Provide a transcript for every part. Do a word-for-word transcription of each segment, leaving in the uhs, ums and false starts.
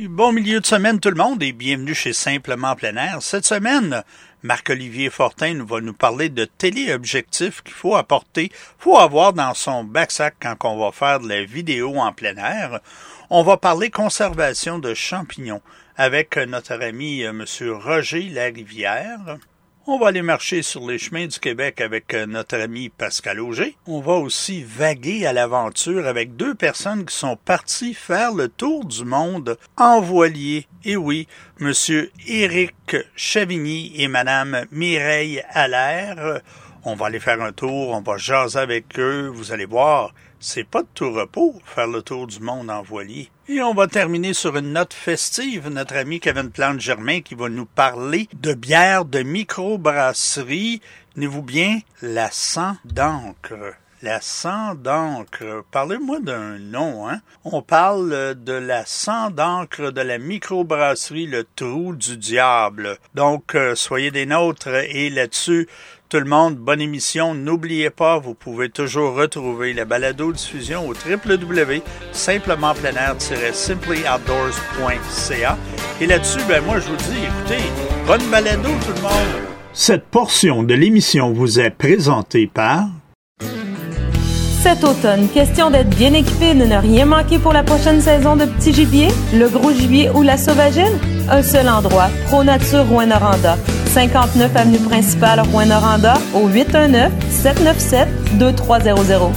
Bon milieu de semaine tout le monde et bienvenue chez Simplement Plein Air. Cette semaine, Marc-Olivier Fortin va nous parler de téléobjectifs qu'il faut apporter, faut avoir dans son backsack quand on va faire de la vidéo en plein air. On va parler conservation de champignons avec notre ami M. Roger Larivière. On va aller marcher sur les chemins du Québec avec notre ami Pascal Auger. On va aussi vaguer à l'aventure avec deux personnes qui sont parties faire le tour du monde en voilier. Et oui, M. Éric Chavigny et Mme Mireille Allaire. On va aller faire un tour, on va jaser avec eux. Vous allez voir, c'est pas de tout repos faire le tour du monde en voilier. Et on va terminer sur une note festive. Notre ami Kevin Plante-Germain qui va nous parler de bière de microbrasserie. Tenez-vous bien, la Sang d'encre. La Sang d'encre. Parlez-moi d'un nom, hein? On parle de la Sang d'encre de la microbrasserie Le Trou du Diable. Donc, euh, soyez des nôtres et là-dessus, tout le monde, bonne émission. N'oubliez pas, vous pouvez toujours retrouver la balado-diffusion au w w w point simplement plein air tiret simply outdoors point c a. Et là-dessus, ben moi, je vous dis, écoutez, bonne balado tout le monde. Cette portion de l'émission vous est présentée par... Cet automne, question d'être bien équipé et de ne rien manquer pour la prochaine saison de petit gibier, le gros gibier ou la sauvagine? Un seul endroit, ProNature Rouyn-Noranda. cinquante-neuf avenue principale Rouyn-Noranda au huit un neuf, sept neuf sept, deux trois zéro zéro.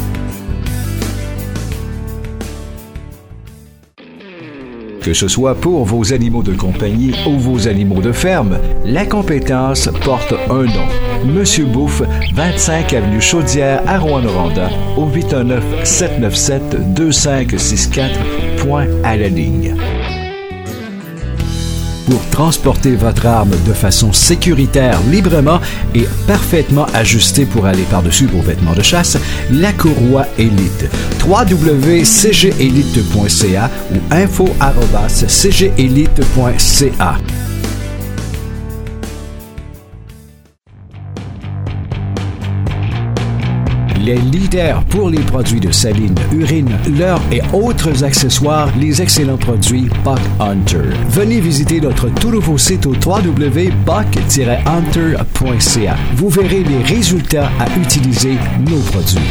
Que ce soit pour vos animaux de compagnie ou vos animaux de ferme, la compétence porte un nom. Monsieur Bouffe, vingt-cinq avenue Chaudière à Rouyn-Noranda au huit un neuf, sept neuf sept, deux cinq six quatre, point à la ligne. Pour transporter votre arme de façon sécuritaire, librement et parfaitement ajustée pour aller par-dessus vos vêtements de chasse, la Courroie Élite. w w w point c g élite point c a ou info arobase c g élite point c a. Les leaders pour les produits de saline, urine, leurre et autres accessoires, les excellents produits Buck Hunter. Venez visiter notre tout nouveau site au w w w point buck tiret hunter point c a. Vous verrez les résultats à utiliser nos produits.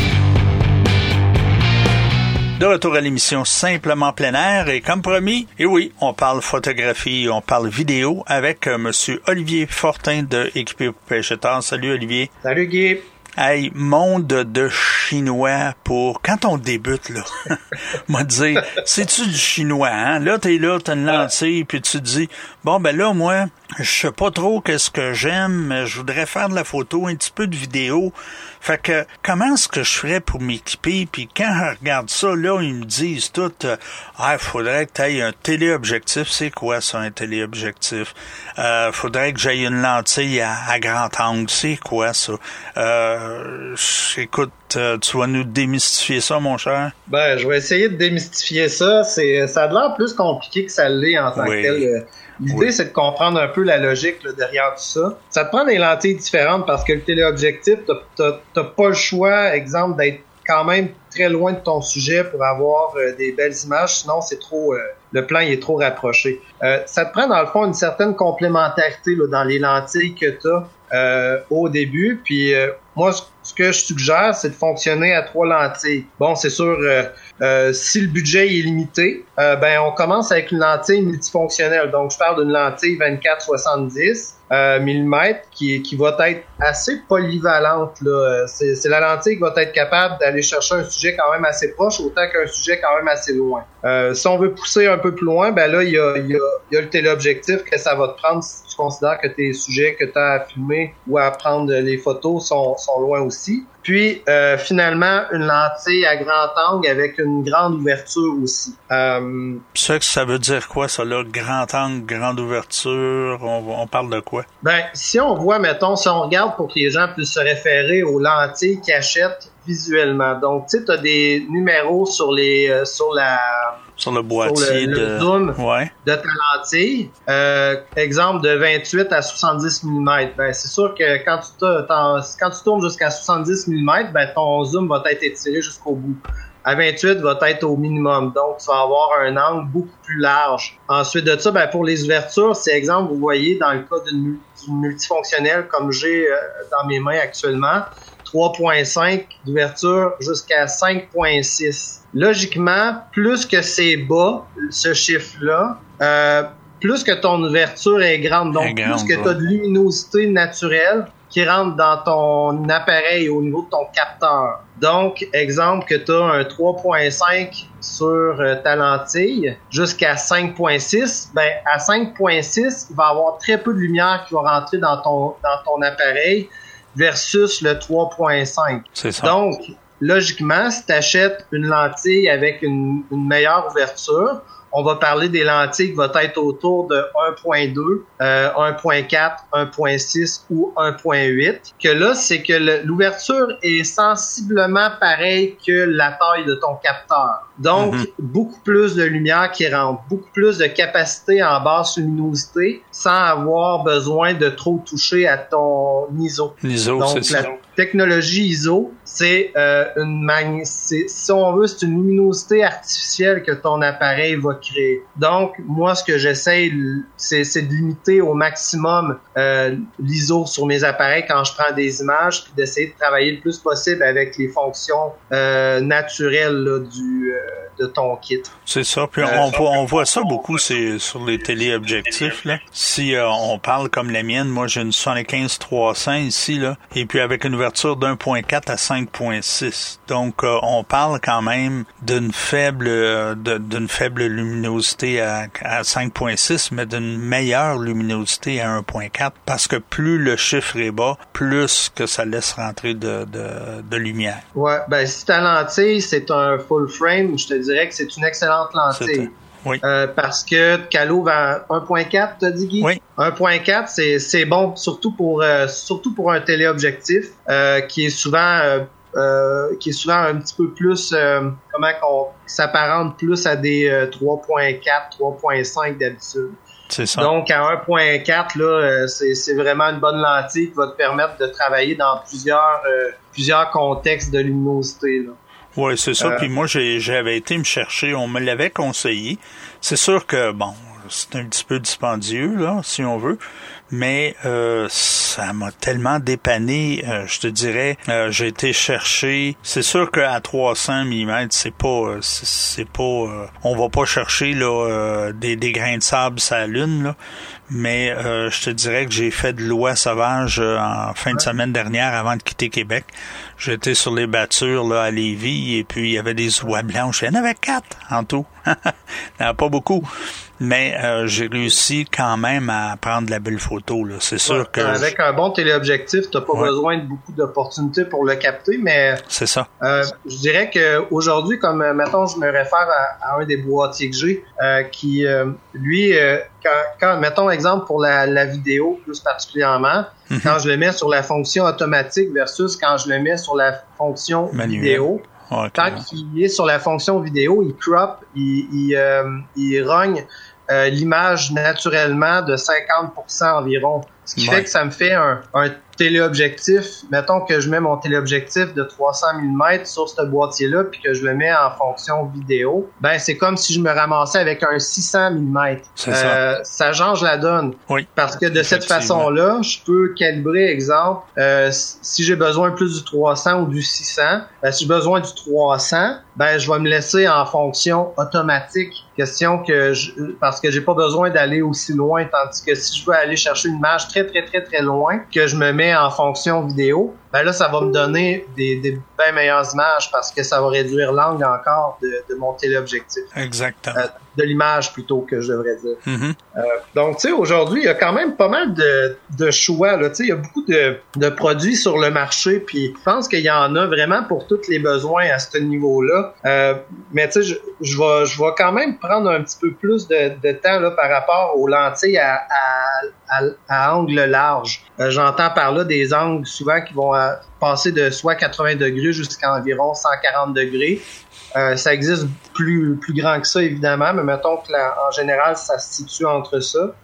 De retour à l'émission Simplement Plein Air et comme promis, et oui, on parle photographie, on parle vidéo avec euh, M. Olivier Fortin de Équipé pour Pêche Tard. Salut Olivier. Salut Guy. Hey, monde de chinois pour... Quand on débute, là, m'a dit, c'est-tu du chinois, hein? Là, t'es là, t'as une lentille, puis tu te dis, bon, ben là, moi, je sais pas trop qu'est-ce que j'aime, mais je voudrais faire de la photo, un petit peu de vidéo. Fait que, comment est-ce que je ferais pour m'équiper? Puis quand je regarde ça, là, ils me disent tout, euh, ah, faudrait que t'ailles un téléobjectif. C'est quoi, ça, un téléobjectif? Euh, faudrait que j'aille une lentille à, à grand angle. C'est quoi, ça? Euh, écoute, euh, tu vas nous démystifier ça, mon cher? Ben, je vais essayer de démystifier ça. C'est, ça a l'air plus compliqué que ça l'est en tant oui. que tel. L'idée, oui. c'est de comprendre un peu la logique là, derrière tout ça. Ça te prend des lentilles différentes parce que le téléobjectif, t'as, t'as, t'as pas le choix, exemple, d'être quand même très loin de ton sujet pour avoir euh, des belles images, sinon c'est trop... Euh, le plan il est trop rapproché. Euh, ça te prend dans le fond une certaine complémentarité là, dans les lentilles que t'as euh, au début, puis euh, moi, ce que je suggère, c'est de fonctionner à trois lentilles. Bon, c'est sûr, euh, euh, si le budget est limité, euh, ben on commence avec une lentille multifonctionnelle. Donc, je parle d'une lentille vingt-quatre soixante-dix euh, millimètres qui, qui va être assez polyvalente. Là. C'est, c'est la lentille qui va être capable d'aller chercher un sujet quand même assez proche, autant qu'un sujet quand même assez loin. Euh, si on veut pousser un peu plus loin, ben là, il y a, il y a, il y a le téléobjectif que ça va te prendre si tu considères que tes sujets que tu as à filmer ou à prendre les photos sont, sont loin aussi. Puis, euh, finalement, une lentille à grand angle avec une grande ouverture aussi. Euh, ça, ça veut dire quoi, ça, là? Grand angle, grande ouverture, on, on parle de quoi? Ben, si on voit, mettons, si on regarde pour que les gens puissent se référer aux lentilles qu'ils achètent visuellement. Donc, tu sais, tu as des numéros sur les euh, sur la... Sur le boîtier sur le, de... le zoom ouais. de ta lentille. Euh, exemple de vingt-huit à soixante-dix millimètres. Ben, c'est sûr que quand tu, quand tu tournes jusqu'à soixante-dix millimètres, ben, ton zoom va être étiré jusqu'au bout. à vingt-huit va être au minimum. Donc, tu vas avoir un angle beaucoup plus large. Ensuite de ça, ben, pour les ouvertures, c'est exemple, vous voyez, dans le cas d'une, d'une multifonctionnelle comme j'ai euh, dans mes mains actuellement, trois virgule cinq d'ouverture jusqu'à cinq virgule six. Logiquement, plus que c'est bas, ce chiffre-là, euh, plus que ton ouverture est grande, donc grande, plus que tu as de luminosité naturelle qui rentre dans ton appareil au niveau de ton capteur. Donc, exemple que tu as un trois virgule cinq sur euh, ta lentille jusqu'à cinq virgule six, ben à cinq virgule six, il va y avoir très peu de lumière qui va rentrer dans ton dans ton appareil versus le trois virgule cinq. C'est ça. Donc, logiquement, si tu achètes une lentille avec une, une meilleure ouverture, on va parler des lentilles qui vont être autour de un virgule deux, euh, un virgule quatre, un virgule six ou un virgule huit. Que là, c'est que le, l'ouverture est sensiblement pareille que la taille de ton capteur. Donc, mm-hmm. beaucoup plus de lumière qui rentre, beaucoup plus de capacité en basse luminosité sans avoir besoin de trop toucher à ton I S O. L'I S O, donc, c'est la ça. Technologie I S O, c'est euh, une mag... c'est, si on veut, c'est une luminosité artificielle que ton appareil va créer. Donc, moi, ce que j'essaie, c'est, c'est de limiter au maximum euh, l'I S O sur mes appareils quand je prends des images, puis d'essayer de travailler le plus possible avec les fonctions euh, naturelles là, du euh, de ton kit. C'est ça. Puis on, voit, on voit ça beaucoup c'est sur les téléobjectifs. Là. Si euh, on parle comme la mienne, moi j'ai une soixante-quinze trois cents ici, là, et puis avec une ouverture d'un virgule quatre à cinq virgule six. Donc euh, on parle quand même d'une faible euh, de, d'une faible luminosité à, à cinq virgule six, mais d'une meilleure luminosité à un virgule quatre, parce que plus le chiffre est bas, plus que ça laisse rentrer de, de, de lumière. Ouais, ben si ta lentille c'est un full frame, je te dirais que c'est une excellente lentille. Oui. Euh, parce que Calo vend un virgule quatre, t'as dit, Guy? Oui. un virgule quatre, c'est, c'est bon, surtout pour, euh, surtout pour un téléobjectif, euh, qui est souvent, euh, euh, qui est souvent un petit peu plus, euh, comment qu'on s'apparente plus à des euh, trois virgule quatre, trois virgule cinq d'habitude. C'est ça. Donc, à un virgule quatre, là, c'est, c'est vraiment une bonne lentille qui va te permettre de travailler dans plusieurs, euh, plusieurs contextes de luminosité, là. Oui, c'est ça. Euh, Puis moi, j'ai, j'avais été me chercher, on me l'avait conseillé. C'est sûr que, bon, c'est un petit peu dispendieux, là, si on veut, mais euh, ça m'a tellement dépanné, euh, je te dirais, euh, j'ai été chercher, c'est sûr qu'à trois cents millimètres, c'est pas, c'est, c'est pas, euh, on va pas chercher là euh, des, des grains de sable sur la lune, là, mais euh, je te dirais que j'ai fait de l'oie sauvage euh, en fin de semaine dernière avant de quitter Québec. J'étais sur les battures là à Lévis et puis il y avait des oies blanches. Il y en avait quatre en tout. Il n'y en a pas beaucoup. Mais euh, j'ai réussi quand même à prendre de la belle photo. Là. C'est sûr ouais, que... Avec je... un bon téléobjectif, tu n'as pas ouais. besoin de beaucoup d'opportunités pour le capter, mais... C'est ça. Euh, je dirais qu'aujourd'hui, comme, mettons, je me réfère à, à un des boîtiers que j'ai, euh, qui, euh, lui, euh, quand, quand, mettons, exemple pour la, la vidéo, plus particulièrement, mm-hmm. quand je le mets sur la fonction automatique versus quand je le mets sur la fonction Manuel. vidéo, okay. Tant qu'il est sur la fonction vidéo, il crop, il, il, euh, il rogne euh, l'image naturellement de cinquante pour cent environ. Ce qui ouais. fait que ça me fait un, un téléobjectif. Mettons que je mets mon téléobjectif de trois cents millimètres sur ce boîtier-là puis que je le mets en fonction vidéo. Ben, c'est comme si je me ramassais avec un six cents millimètres. C'est euh, ça. ça change la donne. Oui. Parce que de cette façon-là, je peux calibrer, exemple, euh, si j'ai besoin plus du trois cents ou du six cents, ben, si j'ai besoin du trois cents, ben, je vais me laisser en fonction automatique. Question que je, parce que j'ai pas besoin d'aller aussi loin, tandis que si je veux aller chercher une image très, très, très, très loin, que je me mets en fonction vidéo, ben là, ça va me donner des, des bien meilleures images parce que ça va réduire l'angle encore de, de mon téléobjectif. Exactement. Euh, de l'image plutôt que je devrais dire. Mm-hmm. Euh, donc, tu sais, aujourd'hui, il y a quand même pas mal de, de choix. Là. Tu sais, il y a beaucoup de, de produits sur le marché, puis je pense qu'il y en a vraiment pour tous les besoins à ce niveau-là. Euh, mais tu sais, je, je vais je vais quand même prendre un petit peu plus de, de temps là, par rapport aux lentilles à, à, à, à angle large. Euh, j'entends par là des angles souvent qui vont à, passer de soit quatre-vingts degrés jusqu'à environ cent quarante degrés. Euh, ça existe plus plus grand que ça, évidemment, mais mettons que la, en général, ça se situe entre ça.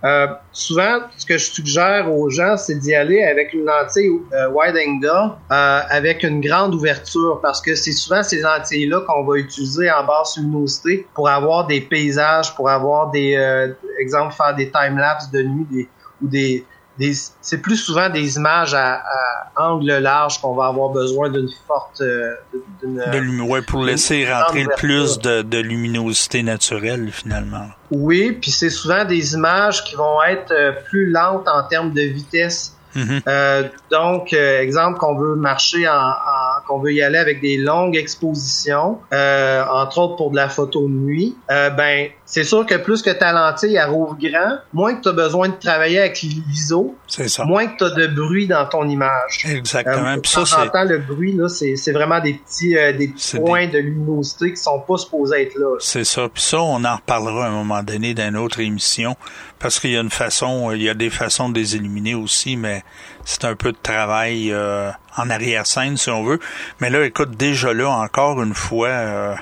Euh, souvent, ce que je suggère aux gens, c'est d'y aller avec une lentille euh, wide angle euh, avec une grande ouverture, parce que c'est souvent ces lentilles-là qu'on va utiliser en basse luminosité pour avoir des paysages, pour avoir des, euh, exemple, faire des time-lapse de nuit, des, ou des, des, c'est plus souvent des images à, à angle large qu'on va avoir besoin d'une forte, euh, d'une, de lumi- ouais, pour laisser rentrer le plus de, de luminosité naturelle finalement. Oui, puis c'est souvent des images qui vont être euh, plus lentes en termes de vitesse. Mm-hmm. Euh, donc, euh, exemple, qu'on veut marcher en, en qu'on veut y aller avec des longues expositions, euh, entre autres pour de la photo de nuit, euh, ben c'est sûr que plus que ta lentille elle rouvre grand, moins que tu as besoin de travailler avec l'I S O, c'est ça. Moins que tu as de bruit dans ton image. Exactement. Euh, Puis ça, c'est... entend le bruit, là, c'est, c'est vraiment des petits, euh, des petits points des... de luminosité qui sont pas supposés être là. C'est ça. Puis ça, on en reparlera à un moment donné dans une autre émission, parce qu'il y a une façon, il y a des façons de les éliminer aussi, mais c'est un peu de travail euh, en arrière-scène, si on veut. Mais là, écoute, déjà là, encore une fois, euh,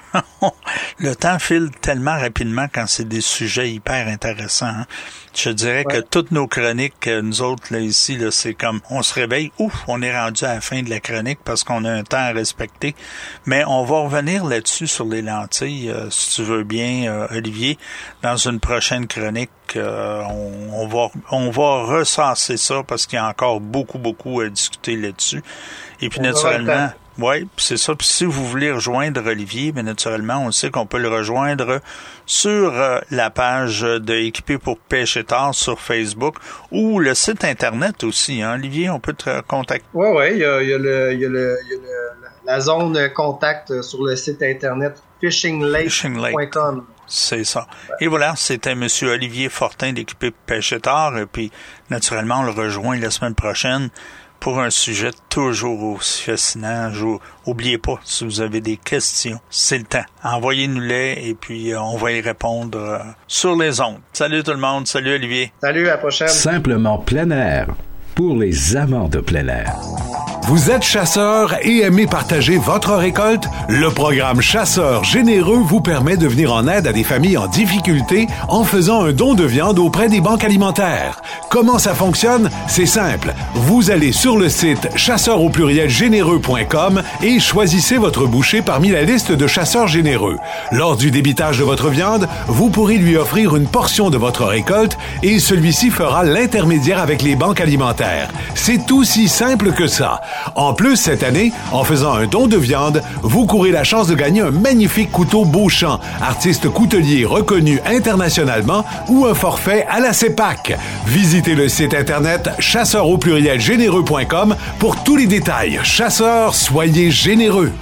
le temps file tellement rapidement quand c'est des sujets hyper intéressants. Hein. Je dirais ouais. que toutes nos chroniques, nous autres, là, ici, là, c'est comme, on se réveille, ouf, on est rendu à la fin de la chronique parce qu'on a un temps à respecter. Mais on va revenir là-dessus sur les lentilles, euh, si tu veux bien, euh, Olivier, dans une prochaine chronique. Euh, on, on va on va recenser ça parce qu'il y a encore beaucoup, beaucoup à discuter là-dessus. Et puis, on naturellement... Oui, c'est ça. Puis si vous voulez rejoindre Olivier, bien naturellement, on sait qu'on peut le rejoindre sur euh, la page de Équipé pour pêche et tard sur Facebook ou le site Internet aussi. Hein? Olivier, on peut te contacter. Oui, oui, il y a, il y a, le, il y a, le, il y a le, la zone contact sur le site Internet fishing lake point com. C'est ça. Ouais. Et voilà, c'était M. Olivier Fortin d'Équipé pour pêche et tard. Et puis, naturellement, on le rejoint la semaine prochaine pour un sujet toujours aussi fascinant. N'oubliez pas, si vous avez des questions, c'est le temps. Envoyez-nous-les et puis euh, on va y répondre euh, sur les ondes. Salut tout le monde. Salut Olivier. Salut, à la prochaine. Simplement plein air pour les amants de plein air. Vous êtes chasseur et aimez partager votre récolte? Le programme Chasseurs généreux vous permet de venir en aide à des familles en difficulté en faisant un don de viande auprès des banques alimentaires. Comment ça fonctionne? C'est simple. Vous allez sur le site chasseurs au pluriel généreux point com et choisissez votre boucher parmi la liste de chasseurs généreux. Lors du débitage de votre viande, vous pourrez lui offrir une portion de votre récolte et celui-ci fera l'intermédiaire avec les banques alimentaires. C'est aussi simple que ça. En plus, cette année, en faisant un don de viande, vous courez la chance de gagner un magnifique couteau Beauchamp, artiste coutelier reconnu internationalement, ou un forfait à la CEPAC. Visitez le site internet chasseurs au pluriel généreux point com pour tous les détails. Chasseurs, soyez généreux.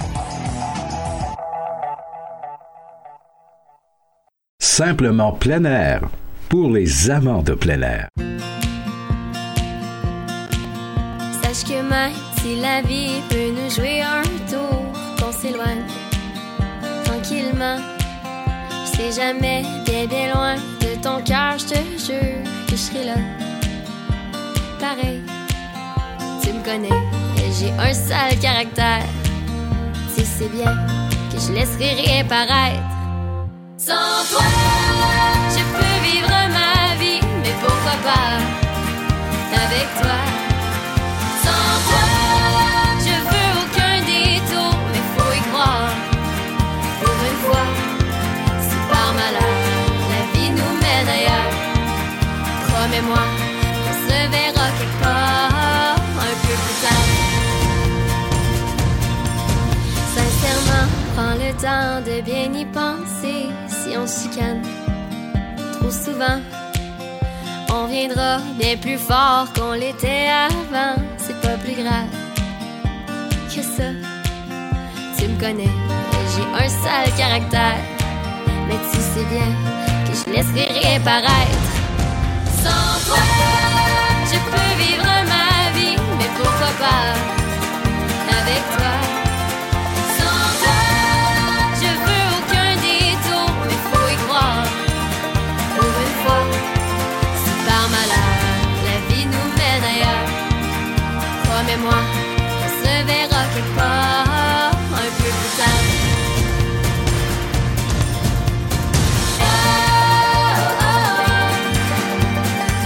Simplement plein air pour les amants de plein air. Sache que même si la vie peut nous jouer un tour, qu'on s'éloigne tranquillement, je sais jamais bien bien loin de ton cœur, je te jure que je serai là. Pareil, tu me connais, et j'ai un sale caractère. Tu sais bien que je laisserai rien paraître. Sans toi, je peux vivre ma vie, mais pourquoi pas avec toi? Sans toi, je veux aucun détour, mais faut y croire. Pour une fois, si par malheur la vie nous mène ailleurs, promets-moi qu'on se verra quelque part un peu plus tard. Sincèrement, prends le temps de bien y penser. Si on se chicane trop souvent, on viendra bien plus fort qu'on l'était avant. C'est pas plus grave que ça. Tu me connais, j'ai un sale caractère, mais tu sais bien que je laisserai rien paraître. Sans toi, je peux vivre ma vie, mais pourquoi pas avec toi? Sans toi, je veux aucun détour, mais faut y croire. Pour une fois, si par malheur la vie nous mène ailleurs, promets-moi qu'on se verra quelque part un peu plus tard. Oh, oh, oh.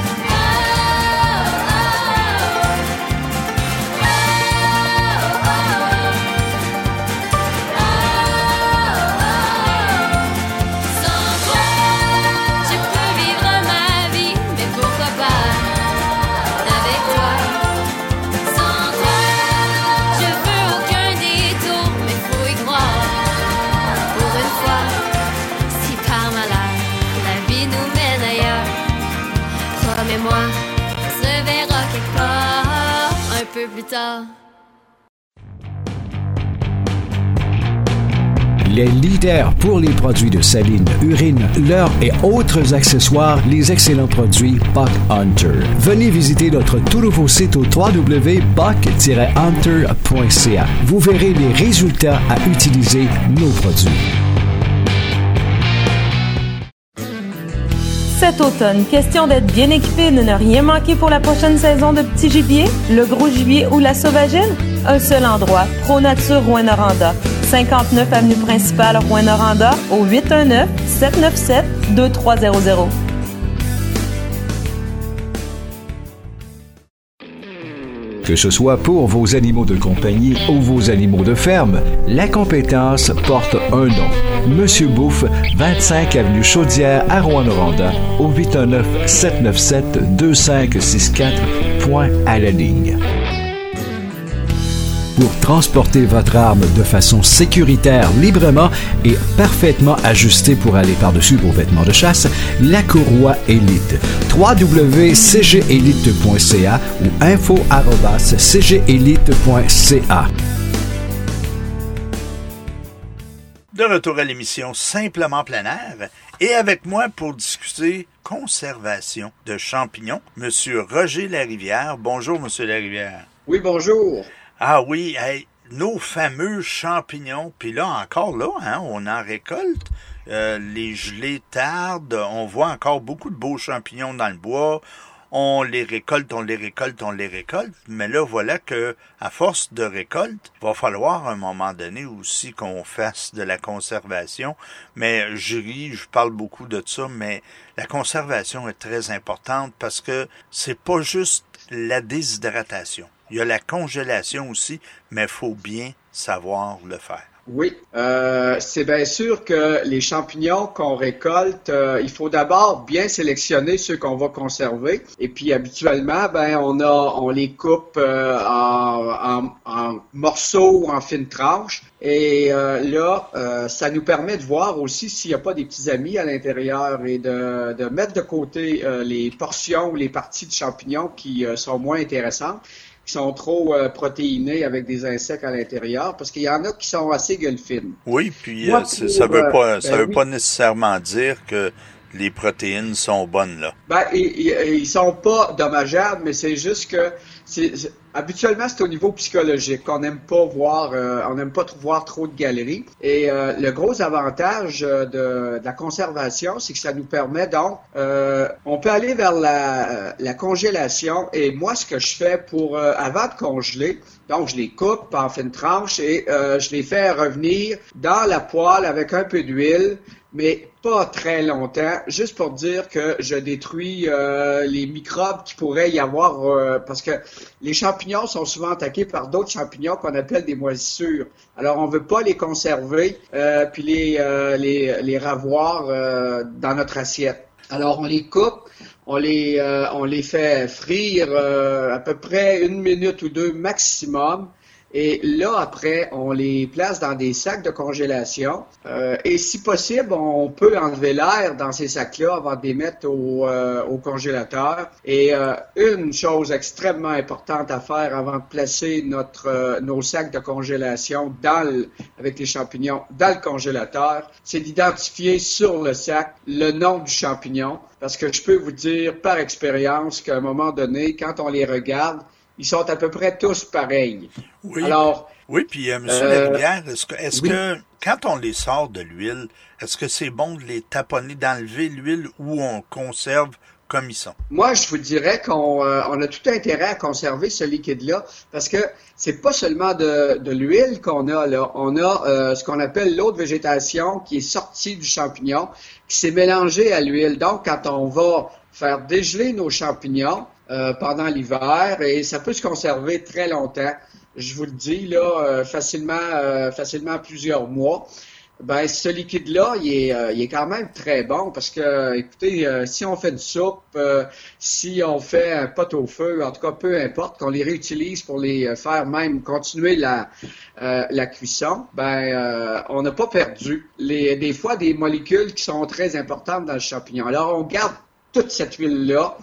Mais moi, on se verra quelque part un peu plus tard. Les leaders pour les produits de saline, urine, leurre et autres accessoires, les excellents produits Buck Hunter. Venez visiter notre tout nouveau site au w w w point buck tiret hunter point c a. Vous verrez les résultats à utiliser nos produits. Cet automne, question d'être bien équipé et de ne rien manquer pour la prochaine saison de Petit Gibier, le Gros Gibier ou la Sauvagine? Un seul endroit, ProNature Rouyn-Noranda. cinquante-neuf avenue principale Rouyn-Noranda au huit un neuf, sept neuf sept, deux trois zéro zéro. Que ce soit pour vos animaux de compagnie ou vos animaux de ferme, la compétence porte un nom. Monsieur Bouffe, vingt-cinq avenue Chaudière à Rouyn-Noranda au huit un neuf, sept neuf sept, deux cinq six quatre, point à la ligne. Pour transporter votre arme de façon sécuritaire, librement et parfaitement ajustée pour aller par-dessus vos vêtements de chasse, la Courroie Élite. w w w point c g élite point c a ou info arobase c g élite point c a. De retour à l'émission Simplement plein air et avec moi pour discuter conservation de champignons, Monsieur Roger Larivière. Bonjour, Monsieur Larivière. Oui, bonjour. Ah oui, hey, nos fameux champignons, puis là encore là, hein, on en récolte, euh, les gelées tardent, on voit encore beaucoup de beaux champignons dans le bois, on les récolte, on les récolte, on les récolte, mais là voilà que à force de récolte, il va falloir à un moment donné aussi qu'on fasse de la conservation, mais je ris, je parle beaucoup de ça, mais la conservation est très importante parce que c'est pas juste la déshydratation. Il y a la congélation aussi, mais il faut bien savoir le faire. Oui, euh, c'est bien sûr que les champignons qu'on récolte, euh, il faut d'abord bien sélectionner ceux qu'on va conserver. Et puis habituellement, ben on a, on les coupe euh, en, en, en morceaux ou en fines tranches. Et euh, là, euh, ça nous permet de voir aussi s'il n'y a pas des petits amis à l'intérieur et de, de mettre de côté euh, les portions ou les parties de champignons qui euh, sont moins intéressantes, qui sont trop euh, protéinés avec des insectes à l'intérieur, parce qu'il y en a qui sont assez gueulefines. Oui, puis Moi, euh, pour, ça veut pas, euh, ça ben veut oui. pas nécessairement dire que les protéines sont bonnes là. Ben, ils, ils, ils sont pas dommageables, mais c'est juste que c'est, c'est, habituellement c'est au niveau psychologique qu'on n'aime pas voir, euh, on n'aime pas voir trop de galeries. Et euh, le gros avantage de, de la conservation, c'est que ça nous permet donc, euh, on peut aller vers la, la congélation. Et moi, ce que je fais pour euh, avant de congeler, donc je les coupe en fines tranches et euh, je les fais revenir dans la poêle avec un peu d'huile, mais pas très longtemps, juste pour dire que je détruis euh, les microbes qui pourraient y avoir, euh, parce que les champignons sont souvent attaqués par d'autres champignons qu'on appelle des moisissures. Alors, on veut pas les conserver, euh, puis les, euh, les, les ravoir euh, dans notre assiette. Alors, on les coupe, on les, euh, on les fait frire euh, à peu près une minute ou deux maximum. Et là, après, on les place dans des sacs de congélation. Euh, et si possible, on peut enlever l'air dans ces sacs-là avant de les mettre au, euh, au congélateur. Et euh, une chose extrêmement importante à faire avant de placer notre, euh, nos sacs de congélation dans le, avec les champignons dans le congélateur, c'est d'identifier sur le sac le nom du champignon. Parce que je peux vous dire par expérience qu'à un moment donné, quand on les regarde, ils sont à peu près tous pareils. Oui. Alors, oui, puis euh, M. euh, Larivière, est-ce que, est-ce oui. que quand on les sort de l'huile, est-ce que c'est bon de les taponner, d'enlever l'huile ou on conserve comme ils sont? Moi, je vous dirais qu'on euh, on a tout intérêt à conserver ce liquide-là parce que c'est pas seulement de, de l'huile qu'on a là. On a euh, ce qu'on appelle l'eau de végétation qui est sortie du champignon, qui s'est mélangée à l'huile. Donc, quand on va faire dégeler nos champignons, Euh, pendant l'hiver et ça peut se conserver très longtemps. Je vous le dis là, euh, facilement, euh, facilement plusieurs mois. Ben ce liquide-là, il est, euh, il est quand même très bon parce que, écoutez, euh, si on fait une soupe, euh, si on fait un pot au feu, en tout cas peu importe, qu'on les réutilise pour les faire même continuer la euh, la cuisson, ben euh, on n'a pas perdu les des fois des molécules qui sont très importantes dans le champignon. Alors on garde toute cette huile-là.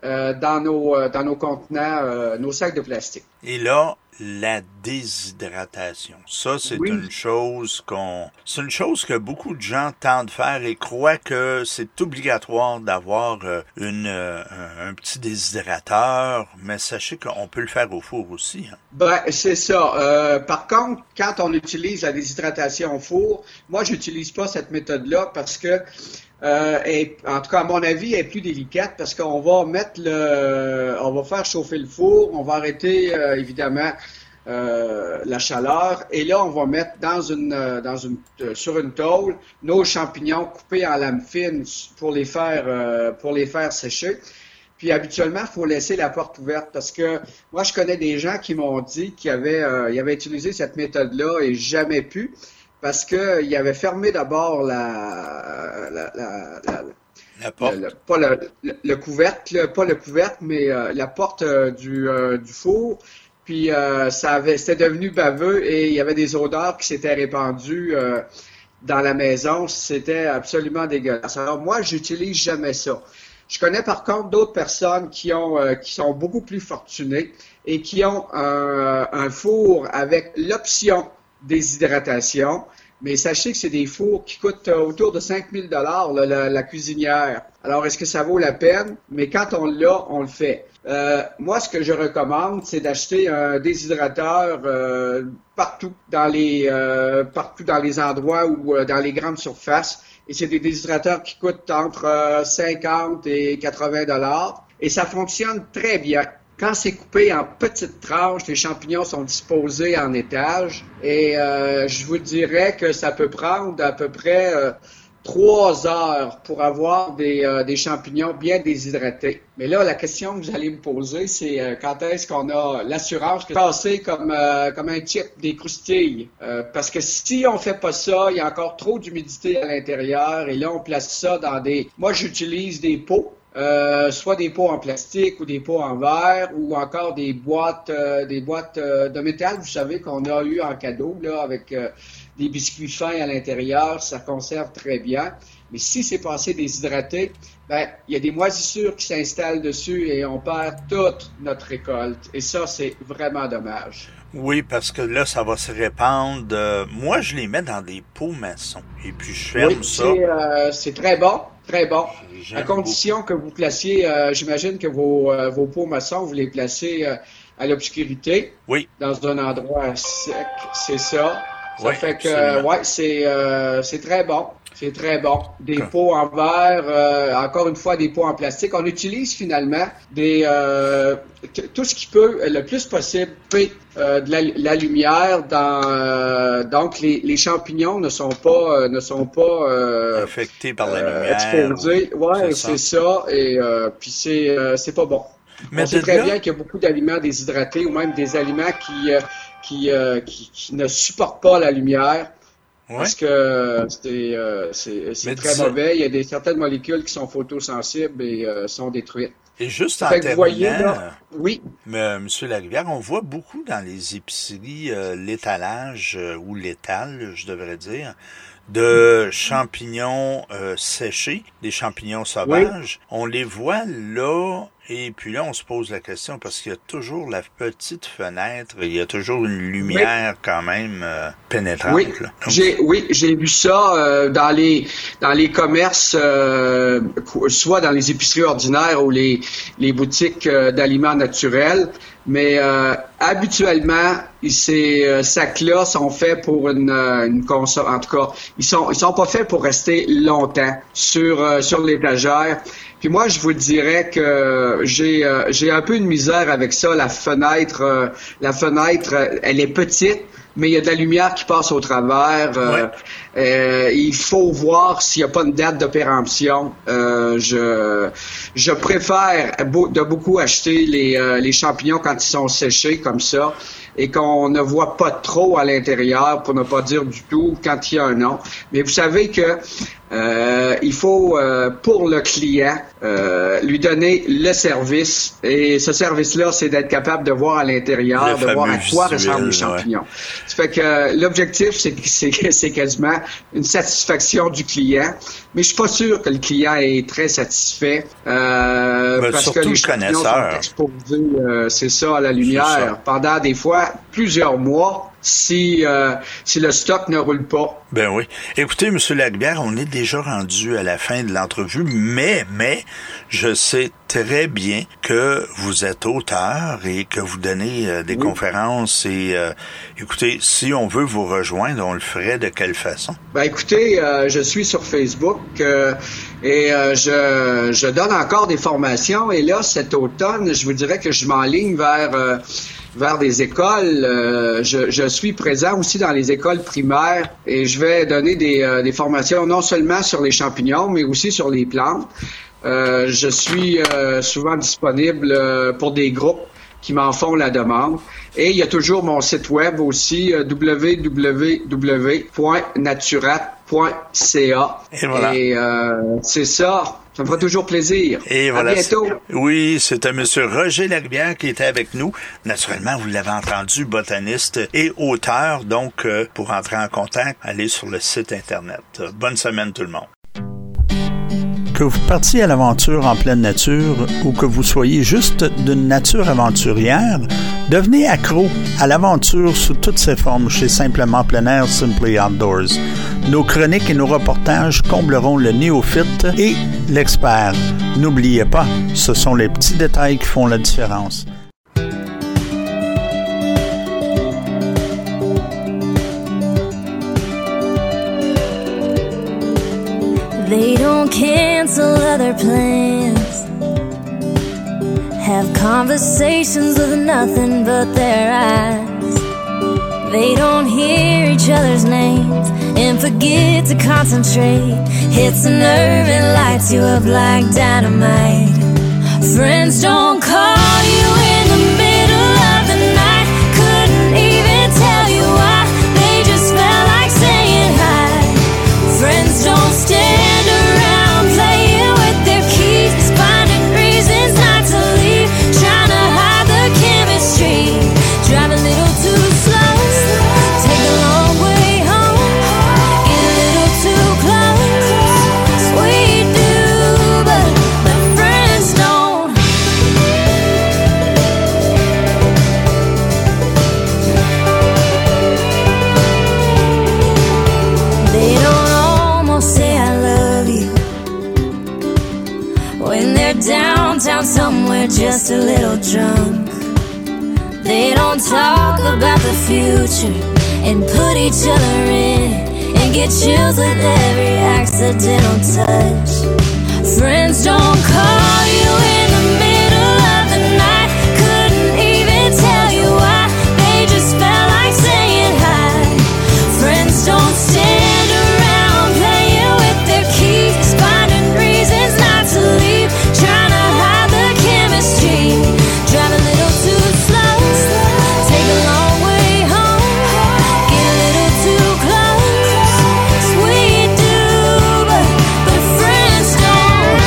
euh, dans nos euh, dans nos contenants, euh, nos sacs de plastique. Et là, la déshydratation. Ça, c'est oui. une chose qu'on, c'est une chose que beaucoup de gens tentent de faire et croient que c'est obligatoire d'avoir euh, une, euh, un, un petit déshydrateur, mais sachez qu'on peut le faire au four aussi. Hein. Ben, c'est ça. Euh, par contre, quand on utilise la déshydratation au four, moi, j'utilise pas cette méthode-là parce que Euh, et, en tout cas, à mon avis, elle est plus délicate parce qu'on va mettre le, on va faire chauffer le four, on va arrêter euh, évidemment euh, la chaleur et là, on va mettre dans une, dans une, euh, sur une tôle nos champignons coupés en lames fines pour les faire, euh, pour les faire sécher. Puis habituellement, il faut laisser la porte ouverte parce que moi, je connais des gens qui m'ont dit qu'ils avaient, euh, ils avaient utilisé cette méthode-là et jamais pu. Parce que il avait fermé d'abord la la la, la, la porte, le, le, pas le, le, le couvercle, pas le couvercle, mais euh, la porte euh, du euh, du four. Puis euh, ça avait, c'était devenu baveux et il y avait des odeurs qui s'étaient répandues euh, dans la maison. C'était absolument dégueulasse. Alors moi, j'utilise jamais ça. Je connais par contre d'autres personnes qui ont euh, qui sont beaucoup plus fortunées et qui ont un, un four avec l'option déshydratation, mais sachez que c'est des fours qui coûtent autour de cinq mille dollars la, la, la cuisinière. Alors, est-ce que ça vaut la peine? Mais quand on l'a, on le fait. Euh, moi, ce que je recommande, c'est d'acheter un déshydrateur euh, partout dans les euh, partout dans les endroits ou euh, dans les grandes surfaces. Et c'est des déshydrateurs qui coûtent entre euh, cinquante et quatre-vingts dollars. Et ça fonctionne très bien. Quand c'est coupé en petites tranches, les champignons sont disposés en étages et euh, je vous dirais que ça peut prendre à peu près euh, trois heures pour avoir des, euh, des champignons bien déshydratés. Mais là, la question que vous allez me poser, c'est euh, quand est-ce qu'on a l'assurance que c'est passé comme, euh, comme un chip, des croustilles? Euh, parce que si on fait pas ça, il y a encore trop d'humidité à l'intérieur et là, on place ça dans des... Moi, j'utilise des pots. Euh, soit des pots en plastique ou des pots en verre ou encore des boîtes euh, des boîtes euh, de métal, vous savez, qu'on a eu en cadeau là avec euh, des biscuits fins à l'intérieur, ça conserve très bien. Mais si c'est passé déshydraté, ben il y a des moisissures qui s'installent dessus et on perd toute notre récolte. Et ça, c'est vraiment dommage. Oui, parce que là, ça va se répandre. Euh, moi, je les mets dans des pots maçons et puis je ferme oui, ça. C'est, euh, c'est très bon. Très bon. J'aime à condition beaucoup. que vous placiez, euh, j'imagine que vos, euh, vos pots maçons, vous les placez euh, à l'obscurité. Oui. Dans un endroit sec. C'est ça. Ça oui, fait que, euh, ouais, c'est, euh, c'est très bon. C'est très bon. Des okay. pots en verre, euh, encore une fois, des pots en plastique. On utilise finalement des euh, tout ce qui peut, le plus possible, euh, de la, la lumière. Dans euh, donc les, les champignons ne sont pas euh, ne sont pas euh, affectés par la euh, lumière. Exposés. Ouais, c'est, c'est ça. Et euh, puis c'est euh, c'est pas bon. Mais on sait très là... bien qu'il y a beaucoup d'aliments déshydratés ou même des aliments qui euh, qui, euh, qui qui ne supportent pas la lumière. Ouais. Parce que c'est, euh, c'est, c'est très ça... mauvais. Il y a des, certaines molécules qui sont photosensibles et euh, sont détruites. Et juste en terminant, voyez, là, oui. M. Larivière, on voit beaucoup dans les épiceries euh, l'étalage, euh, ou l'étal, je devrais dire, de champignons euh, séchés, des champignons sauvages. Oui. On les voit là, et puis là, on se pose la question, parce qu'il y a toujours la petite fenêtre, il y a toujours une lumière oui. quand même euh, pénétrante. Oui, là. Donc, j'ai, oui, j'ai vu ça euh, dans les dans les commerces, euh, soit dans les épiceries ordinaires ou les, les boutiques euh, d'aliments naturels. Mais euh, habituellement, ces euh, sacs-là sont faits pour une, euh, une consommation. En tout cas, ils sont ils sont pas faits pour rester longtemps sur euh, sur l'étagère. Puis moi, je vous dirais que j'ai euh, j'ai un peu de misère avec ça. La fenêtre, euh, la fenêtre, elle est petite, mais il y a de la lumière qui passe au travers. Euh, ouais. euh, il faut voir s'il n'y a pas une date de péremption. Euh, je je préfère de beaucoup acheter les euh, les champignons quand ils sont séchés comme ça et qu'on ne voit pas trop à l'intérieur, pour ne pas dire du tout quand il y a un nom. Mais vous savez que euh, il faut, euh, pour le client, euh, lui donner le service. Et ce service-là, c'est d'être capable de voir à l'intérieur, le de voir à quoi ressemblent les champignons. Ouais. Ça fait que l'objectif, c'est, c'est, c'est quasiment une satisfaction du client. Mais je suis pas sûr que le client est très satisfait. Euh, euh, ben, parce que les champignons sont exposés, euh, c'est ça, à la lumière, pendant des fois plusieurs mois, si euh, si le stock ne roule pas. Ben oui. Écoutez, M. Lagbière, on est déjà rendu à la fin de l'entrevue, mais, mais, je sais très bien que vous êtes auteur et que vous donnez euh, des oui. conférences et, euh, écoutez, si on veut vous rejoindre, on le ferait de quelle façon? Ben écoutez, euh, je suis sur Facebook euh, et euh, je, je donne encore des formations et là, cet automne, je vous dirais que je m'enligne vers... Euh, vers des écoles. Euh, je, je suis présent aussi dans les écoles primaires et je vais donner des, euh, des formations non seulement sur les champignons, mais aussi sur les plantes. Euh, je suis euh, souvent disponible euh, pour des groupes qui m'en font la demande. Et il y a toujours mon site web aussi, euh, w w w point naturat point c a. Et voilà. Et euh, c'est ça. Ça me fera toujours plaisir. Et voilà. À bientôt. Oui, c'était M. Roger Lagbière qui était avec nous. Naturellement, vous l'avez entendu, botaniste et auteur. Donc, euh, pour entrer en contact, allez sur le site Internet. Bonne semaine tout le monde. Que vous partiez à l'aventure en pleine nature ou que vous soyez juste d'une nature aventurière, devenez accro à l'aventure sous toutes ses formes chez Simplement Plein Air, Simply Outdoors. Nos chroniques et nos reportages combleront le néophyte et l'expert. N'oubliez pas, ce sont les petits détails qui font la différence. They don't cancel other plans, have conversations with nothing but their eyes. They don't hear each other's names and forget to concentrate. Hits a nerve and lights you up like dynamite. Friends don't call you in the middle of the night, couldn't even tell you why, they just felt like saying hi. Friends don't stand around playing with their keys, finding reasons not to leave, trying to hide the chemistry, drive a little too slow, take a long way home, get a little too close. We do, but the friends don't. They don't almost say I love you when they're downtown somewhere just a little drunk. They don't talk about the future and put each other in and get chills with every accidental touch. Friends don't call you in the middle of the night, couldn't even tell you why, they just felt like saying hi. Friends don't stand around playing with their keys, finding reasons not to leave, trying to hide the chemistry, drive a little too slow, take a long way home, get a little too close. We do, but, but friends don't.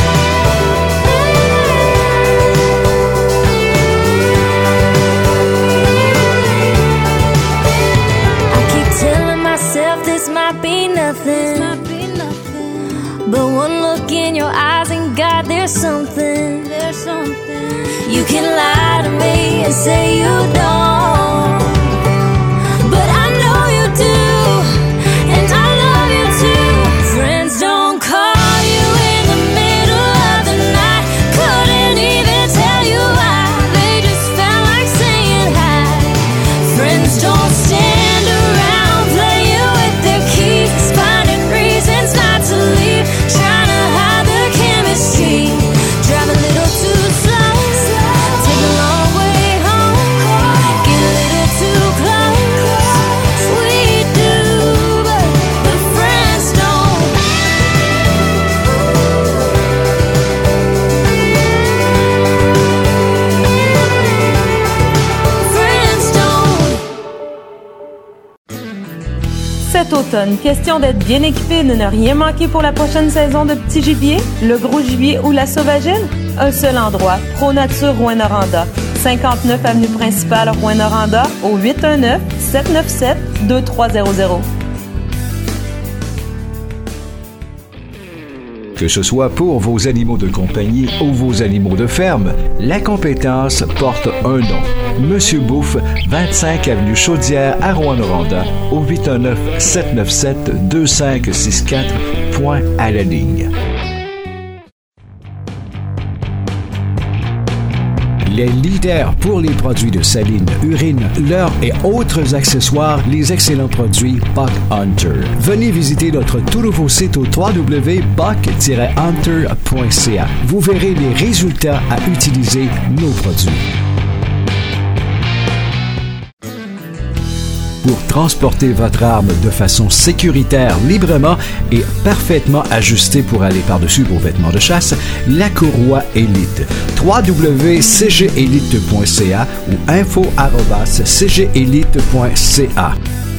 I keep telling myself this might be nothing, but one look in your eyes and God, there's something. There's something. You can lie to me and say you don't, but I know you do, and I love you too. Friends don't call you in the middle of the night, couldn't even tell you why, they just felt like saying hi. Friends don't stand around playing with their keys, finding reasons not to leave, trying to hide the chemistry, drive a little too slow, take a long way home, get a little too close. We do, but, but friends don't. Friends don't. Cet automne, question d'être bien équipé et de ne rien manquer pour la prochaine saison de Petit Gibier, le Gros Gibier ou la Sauvagine? Un seul endroit, ProNature Rouyn-Noranda. cinquante-neuf avenue principale Rouyn-Noranda au huit un neuf, sept neuf sept, deux trois zéro zéro. Que ce soit pour vos animaux de compagnie ou vos animaux de ferme, la compétence porte un nom. Monsieur Bouffe, vingt-cinq avenue Chaudière à Rouyn-Noranda, au huit un neuf, sept neuf sept, deux cinq six quatre, point à la ligne. Les leaders pour les produits de saline, urine, leurre et autres accessoires, les excellents produits Buck Hunter. Venez visiter notre tout nouveau site au w w w point buck tiret hunter point c a. Vous verrez les résultats à utiliser nos produits. Pour transporter votre arme de façon sécuritaire, librement et parfaitement ajustée pour aller par-dessus vos vêtements de chasse, la Courroie Elite. w w w point c g elite point c a ou info arobase c g elite point c a.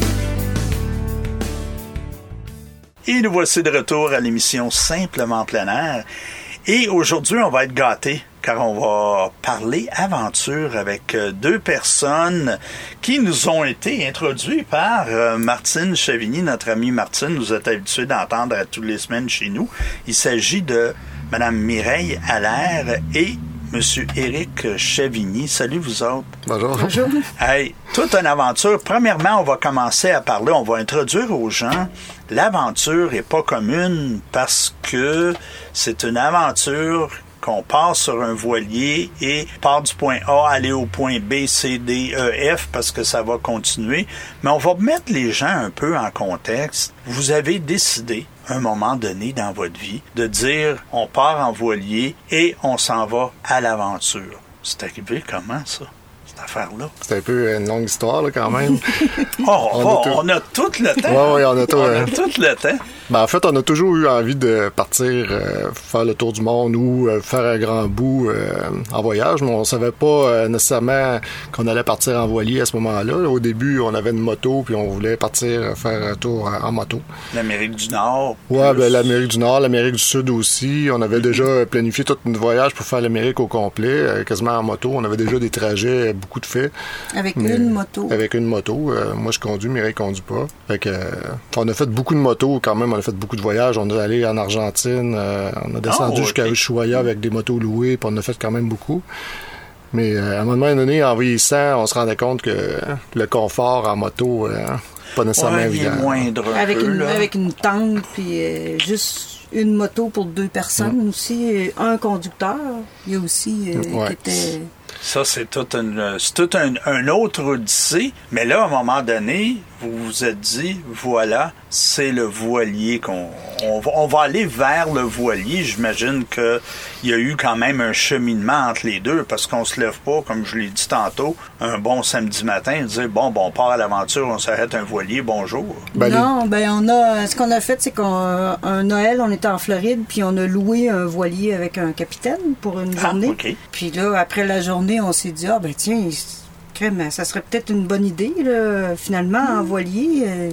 Et nous voici de retour à l'émission Simplement plein air. Et aujourd'hui, on va être gâtés car on va parler aventure avec deux personnes qui nous ont été introduites par euh, Martine Chavigny, notre amie Martine, vous êtes habitués d'entendre à toutes les semaines chez nous. Il s'agit de Madame Mireille Allaire et Monsieur Éric Chavigny. Salut vous autres. Bonjour. Bonjour. Hey, toute une aventure. Premièrement, on va commencer à parler, on va introduire aux gens. L'aventure est pas commune parce que c'est une aventure qu'on part sur un voilier et part du point A, aller au point B, C, D, E, F, parce que ça va continuer. Mais on va mettre les gens un peu en contexte. Vous avez décidé, à un moment donné dans votre vie, de dire, on part en voilier et on s'en va à l'aventure. C'est arrivé comment, ça? Cette affaire-là. C'est un peu une longue histoire, là, quand même. oh, on, oh, a tout... on a tout le temps. Oui, oui, on a tout, on euh... a tout le temps. Ben, en fait, on a toujours eu envie de partir euh, faire le tour du monde ou euh, faire un grand bout euh, en voyage, mais on savait pas euh, nécessairement qu'on allait partir en voilier à ce moment-là. Au début, on avait une moto, puis on voulait partir faire un tour en, en moto. L'Amérique du Nord. Oui, ben, l'Amérique du Nord, l'Amérique du Sud aussi. On avait mm-hmm. déjà planifié tout un voyage pour faire l'Amérique au complet, euh, quasiment en moto. On avait déjà des trajets, beaucoup de faits. Avec mais, une moto. Avec une moto. Euh, moi, je conduis, Mireille conduit pas. Fait que, euh, on a fait beaucoup de motos quand même. On a fait beaucoup de voyages. On est allé en Argentine. Euh, on a descendu oh, jusqu'à okay. Ushuaia avec des motos louées. Puis on a fait quand même beaucoup. Mais euh, à un moment donné, en vieillissant, on se rendait compte que le confort en moto, euh, pas nécessairement ouais, évident. Moindre avec, peu, une, là. avec une tente, puis euh, juste une moto pour deux personnes mmh. aussi. Un conducteur. Il y a aussi euh, ouais. qui était... Ça, c'est tout, une, c'est tout un, un autre odyssée. Mais là, à un moment donné, vous vous êtes dit, voilà, c'est le voilier qu'on... On va, on va aller vers le voilier. J'imagine qu'il y a eu quand même un cheminement entre les deux parce qu'on se lève pas, comme je l'ai dit tantôt, un bon samedi matin et dire, bon, bon, on part à l'aventure, on s'arrête un voilier, bonjour. Ben, non, ben on a... Ce qu'on a fait, c'est qu'un Noël, on était en Floride, puis on a loué un voilier avec un capitaine pour une journée. Ah, okay. Puis là, après la journée, on s'est dit, ah ben tiens, crème, ça serait peut-être une bonne idée, là, finalement, mmh. en voilier. Euh,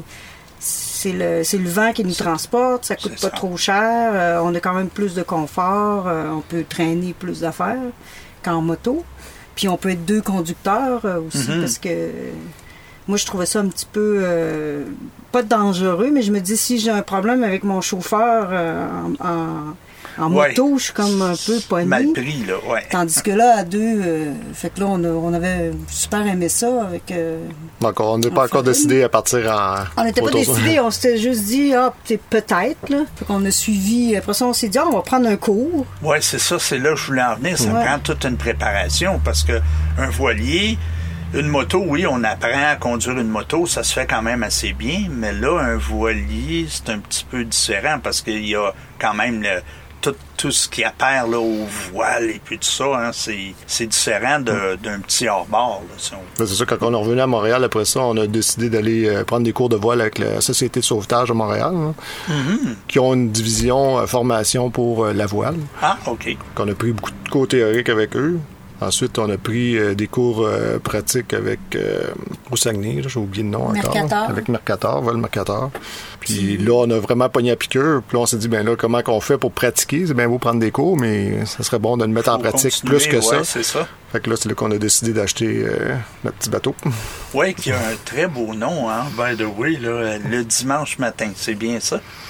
c'est le, c'est le vent qui nous transporte, ça coûte c'est pas ça. Trop cher, euh, on a quand même plus de confort, euh, on peut traîner plus d'affaires qu'en moto. Puis on peut être deux conducteurs euh, aussi, mmh. parce que moi, je trouvais ça un petit peu, euh, pas dangereux, mais je me dis, si j'ai un problème avec mon chauffeur euh, en... en En ouais. moto, je suis comme un peu poignée. Mal pris, là, ouais. Tandis que là, à deux, euh, fait que là, on, a, on avait super aimé ça avec... Euh, Donc, on n'est pas encore décidé à partir en... On n'était pas décidé, on s'était juste dit, ah, peut-être, là. Fait qu'on a suivi, après ça, on s'est dit, ah, on va prendre un cours. Oui, c'est ça, c'est là que je voulais en venir. Ça ouais. prend toute une préparation parce que un voilier... Une moto, oui, on apprend à conduire une moto, ça se fait quand même assez bien, mais là, un voilier, c'est un petit peu différent parce qu'il y a quand même le, tout, tout ce qui apparaît là, aux voiles et puis tout ça, hein, c'est, c'est différent de, d'un petit hors-bord. Là, si on... C'est ça, quand on est revenu à Montréal, après ça, on a décidé d'aller euh, prendre des cours de voile avec la Société de sauvetage de Montréal, hein, mm-hmm. qui ont une division euh, formation pour euh, la voile. Ah, OK. Qu'on a pris beaucoup de cours théoriques avec eux. Ensuite, on a pris euh, des cours euh, pratiques avec euh, au Saguenay, là, j'ai oublié le nom Mercator. encore. Avec Mercator, vol Mercator. Puis là, on a vraiment pogné à piqûre. Puis là, on s'est dit, ben là, comment qu'on fait pour pratiquer? C'est bien beau prendre des cours, mais ça serait bon de le mettre Faut en pratique continuer, plus que ouais, ça. c'est ça. Fait que là, c'est là qu'on a décidé d'acheter euh, notre petit bateau. Oui, qui a un très beau nom, hein, by the way, là, le dimanche matin, c'est bien ça?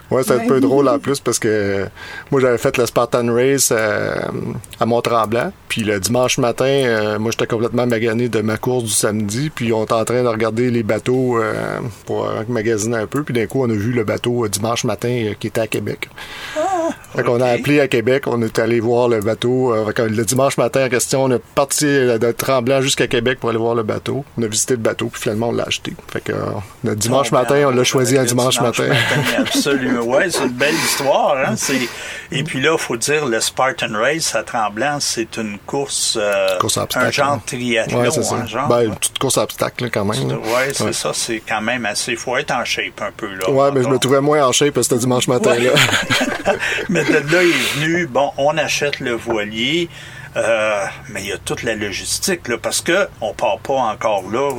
Ouais, c'était ouais. un peu drôle en plus parce que moi, j'avais fait le Spartan Race euh, à Mont-Tremblant. Puis le dimanche matin, euh, moi, j'étais complètement magané de ma course du samedi. Puis on était en train de regarder les bateaux euh, pour euh, magasiner un peu. Puis d'un coup, on a vu le bateau euh, dimanche matin euh, qui était à Québec. Ah, fait qu'on okay. a appelé à Québec. On est allé voir le bateau. Euh, le dimanche matin en question, on est parti de Tremblant jusqu'à Québec pour aller voir le bateau. On a visité le bateau. Puis finalement, on l'a acheté. Fait que euh, le dimanche oh, matin, on l'a choisi un dimanche, dimanche matin. matin. Absolument. Ouais, c'est une belle histoire. Hein? C'est... Et puis là, il faut dire, le Spartan Race à Tremblant, c'est une course, euh, course un genre triathlon. Ouais, c'est ça. Hein, genre, ben, ouais. une petite course à obstacle là, quand même. Oui, c'est ouais. ça. C'est quand même assez... Il faut être en shape un peu. Là, ouais, mais je me trouvais moins en shape ce dimanche matin-là. Ouais. Mais de là, il est venu, bon, on achète le voilier. Euh, mais il y a toute la logistique, là, parce que on part pas encore là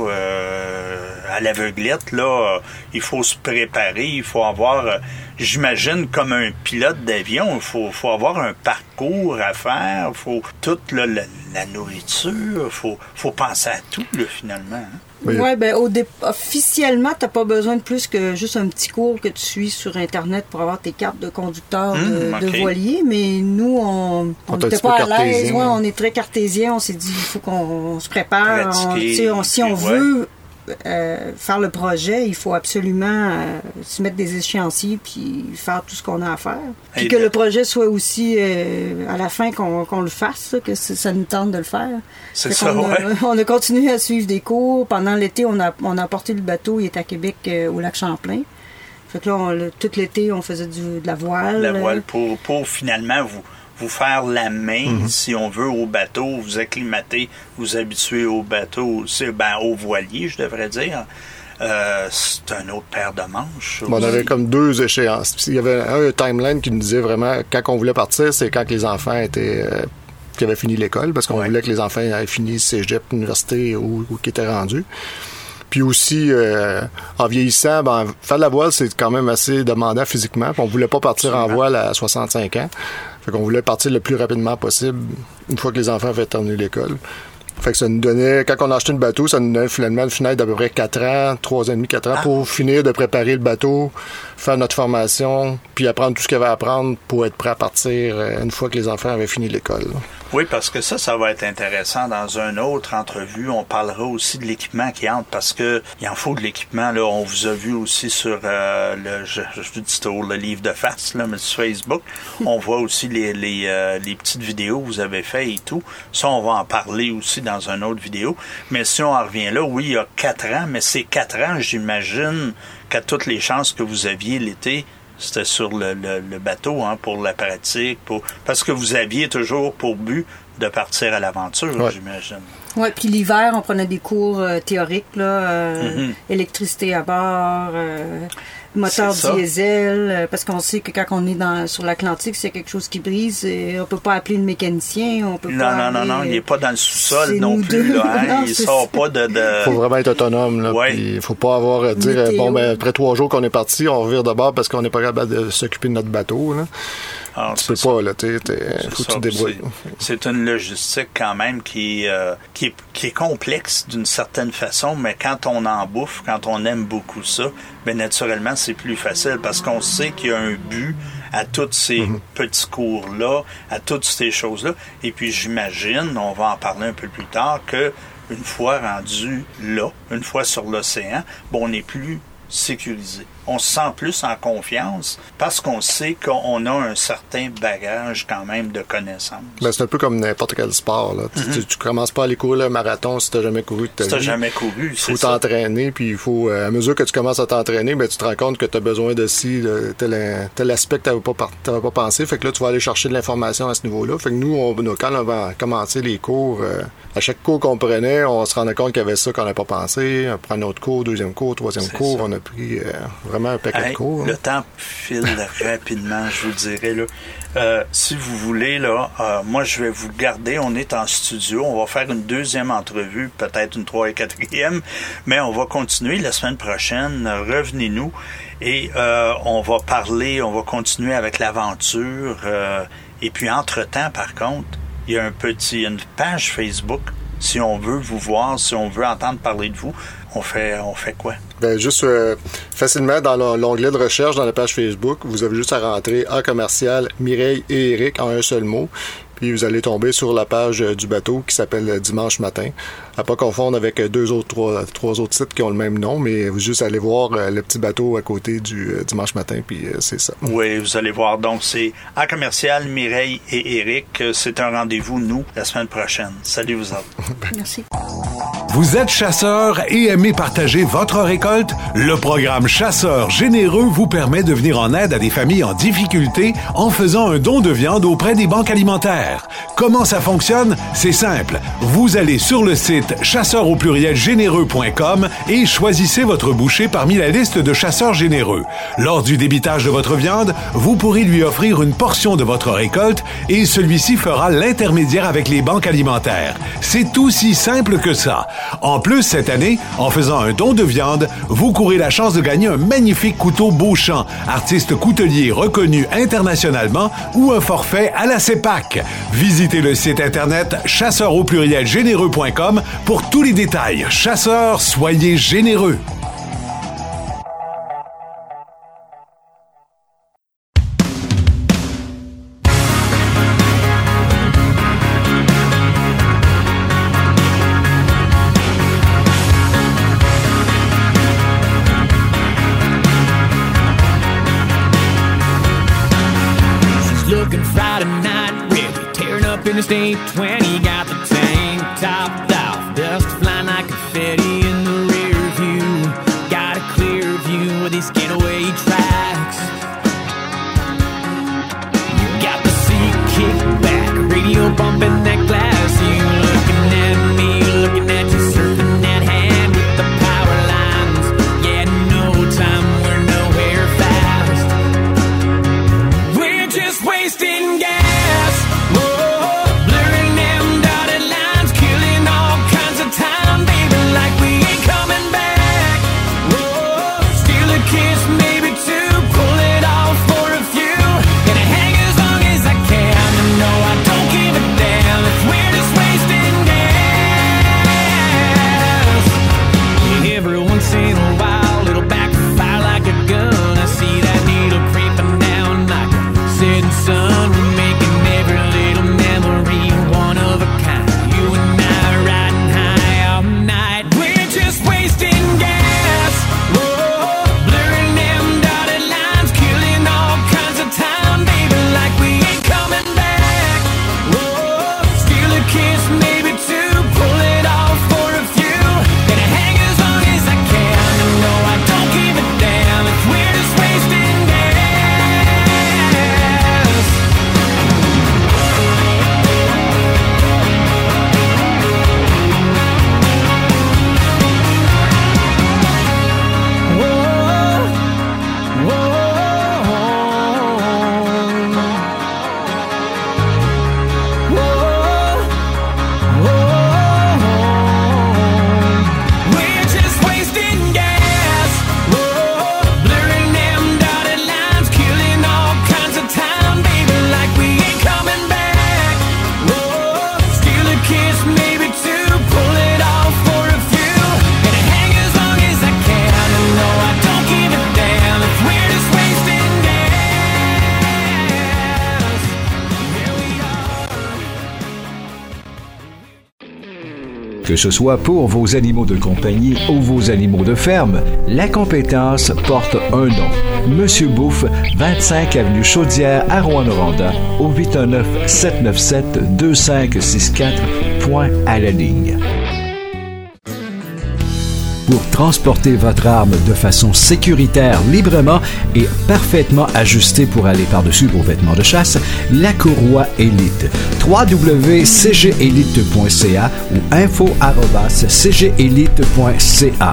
euh, à l'aveuglette, là. Euh, il faut se préparer, il faut avoir, euh, j'imagine, comme un pilote d'avion, il faut, faut avoir un parcours à faire, il faut toute là, la, la nourriture, il faut, faut penser à tout, là, finalement. Hein. Oui, ouais, ben, au dé- officiellement, tu n'as pas besoin de plus que juste un petit cours que tu suis sur Internet pour avoir tes cartes de conducteur mmh, de, okay. de voilier, mais nous, on n'était pas à l'aise. Ouais, on est très cartésien. On s'est dit, il faut qu'on on se prépare. On, on, si on ouais. veut euh, faire le projet, il faut absolument euh, se mettre des échéanciers puis faire tout ce qu'on a à faire. Puis que bien. le projet soit aussi, euh, à la fin, qu'on, qu'on le fasse, que ça nous tente de le faire. C'est ça, on, ouais. a, on a continué à suivre des cours. Pendant l'été, on a, on a apporté le bateau, il est à Québec, euh, au lac Champlain. Fait que là, on, le, tout l'été, on faisait du, de la voile. La voile pour, pour finalement vous... vous faire la main, mm-hmm. si on veut, au bateau, vous acclimater, vous habituer au bateau, ben, au voilier, je devrais dire. Euh, c'est un autre paire de manches. Bon, on avait comme deux échéances. Il y avait un timeline qui nous disait vraiment, quand on voulait partir, c'est quand les enfants étaient... Euh, qui avaient fini l'école, parce qu'on ouais. voulait que les enfants aient fini cégep, université, ou, ou qui étaient rendus. Puis aussi, euh, en vieillissant, ben, faire de la voile, c'est quand même assez demandant physiquement. Puis on voulait pas partir Absolument. en voile à soixante-cinq ans. Fait qu'on voulait partir le plus rapidement possible une fois que les enfants avaient terminé l'école. Fait que ça nous donnait, quand on a acheté le bateau, ça nous donnait finalement une fenêtre d'à peu près quatre ans, trois ans et demi, quatre ans, ah. pour finir de préparer le bateau, faire notre formation, puis apprendre tout ce qu'il y avait à apprendre pour être prêt à partir une fois que les enfants avaient fini l'école. Oui, parce que ça, ça va être intéressant. Dans une autre entrevue, on parlera aussi de l'équipement qui entre, parce que il en faut de l'équipement. Là, on vous a vu aussi sur euh, le, je, je dis toujours le livre de face, là, mais sur Facebook. On voit aussi les les, euh, les petites vidéos que vous avez faites et tout. Ça, on va en parler aussi dans une autre vidéo. Mais si on en revient là, oui, il y a quatre ans, mais ces quatre ans, j'imagine qu'à toutes les chances que vous aviez l'été, c'était sur le, le, le bateau, hein, pour la pratique, pour parce que vous aviez toujours pour but de partir à l'aventure, ouais. j'imagine. Oui, puis l'hiver, on prenait des cours euh, théoriques, là, euh, mm-hmm. électricité à bord, euh, moteur diesel, euh, parce qu'on sait que quand on est dans sur l'Atlantique, c'est quelque chose qui brise, et on peut pas appeler le mécanicien, on peut non, pas... Non, aller, non, non, il n'est pas dans le sous-sol non plus, là, hein, non, il sort ça. pas de... Il faut vraiment être autonome, là, ouais. puis il faut pas avoir à dire, Météo. bon, ben, après trois jours qu'on est parti, on revire de bord parce qu'on n'est pas capable de s'occuper de notre bateau, là. Alors, tu peux ça. pas, là, tu sais, faut que tu te débrouilles. C'est, c'est une logistique quand même qui, euh, qui, est, qui est complexe d'une certaine façon, mais quand on en bouffe, quand on aime beaucoup ça, bien naturellement, c'est plus facile parce qu'on sait qu'il y a un but à tous ces mm-hmm. petits cours-là, à toutes ces choses-là. Et puis, j'imagine, on va en parler un peu plus tard, que une fois rendu là, une fois sur l'océan, bon, on n'est plus sécurisé. On se sent plus en confiance parce qu'on sait qu'on a un certain bagage quand même de connaissances. Ben, c'est un peu comme n'importe quel sport. Là. Mm-hmm. Tu, tu commences pas à aller courir le marathon si tu n'as jamais couru de ta vie. Si tu n'as jamais couru, c'est Il faut t'entraîner, puis il faut, à mesure que tu commences à t'entraîner, ben, tu te rends compte que tu as besoin de ci, de tel, tel aspect que tu n'avais pas, pas pensé. Fait que là, tu vas aller chercher de l'information à ce niveau-là. Fait que nous, on, quand on va commencer les cours, euh, à chaque cours qu'on prenait, on se rendait compte qu'il y avait ça qu'on n'avait pas pensé. On prend un autre cours, deuxième cours, troisième c'est cours. Ça. On a pris euh, vraiment un paquet hey, de cours. Le hein. temps file rapidement, je vous dirais. Là. Euh, si vous voulez, là, euh, moi, je vais vous garder. On est en studio. On va faire une deuxième entrevue, peut-être une troisième et quatrième, mais on va continuer la semaine prochaine. Revenez-nous et euh, on va parler, on va continuer avec l'aventure. Euh, et puis, entre-temps, par contre, il y a un petit, une page Facebook. Si on veut vous voir, si on veut entendre parler de vous, on fait, on fait quoi? Ben, juste euh, facilement dans l'onglet de recherche dans la page Facebook, vous avez juste à rentrer A commercial Mireille et Éric en un seul mot. Puis vous allez tomber sur la page du bateau qui s'appelle Dimanche Matin. À pas confondre avec deux autres, trois, trois autres sites qui ont le même nom, mais vous juste allez voir le petit bateau à côté du euh, Dimanche Matin, puis euh, c'est ça. Oui, vous allez voir. Donc, c'est A commercial Mireille et Éric. C'est un rendez-vous, nous, la semaine prochaine. Salut vous autres. Merci. Vous êtes chasseur et aimez partager votre récolte? Le programme Chasseurs généreux vous permet de venir en aide à des familles en difficulté en faisant un don de viande auprès des banques alimentaires. Comment ça fonctionne? C'est simple. Vous allez sur le site chasseurs au pluriel généreux point com et choisissez votre boucher parmi la liste de chasseurs généreux. Lors du débitage de votre viande, vous pourrez lui offrir une portion de votre récolte et celui-ci fera l'intermédiaire avec les banques alimentaires. C'est aussi simple que ça. En plus, cette année, en faisant un don de viande, vous courez la chance de gagner un magnifique couteau Beauchamp, artiste coutelier reconnu internationalement, ou un forfait à la CEPAC. Visitez le site internet chasseurs au pluriel généreux point com pour tous les détails. Chasseurs, soyez généreux. Interstate twenty got the tank topped off, dust flying like confetti in the rear view. Got a clear view of these getaway tracks. You got the seat kicked back, radio bumping that glass. You looking at me, looking at you, surfing that hand with the power lines. Yeah, no time, we're nowhere fast. We're just wasting gas. Whoa. Que ce soit pour vos animaux de compagnie ou vos animaux de ferme, la compétence porte un nom. Monsieur Bouffe, vingt-cinq avenue Chaudière à Rouyn-Noranda, au huit un neuf, sept neuf sept, deux cinq six quatre, point à la ligne. Pour transporter votre arme de façon sécuritaire, librement et parfaitement ajustée pour aller par-dessus vos vêtements de chasse, la Courroie Élite. w w w point c g élite point c a ou info arobase c g élite point c a.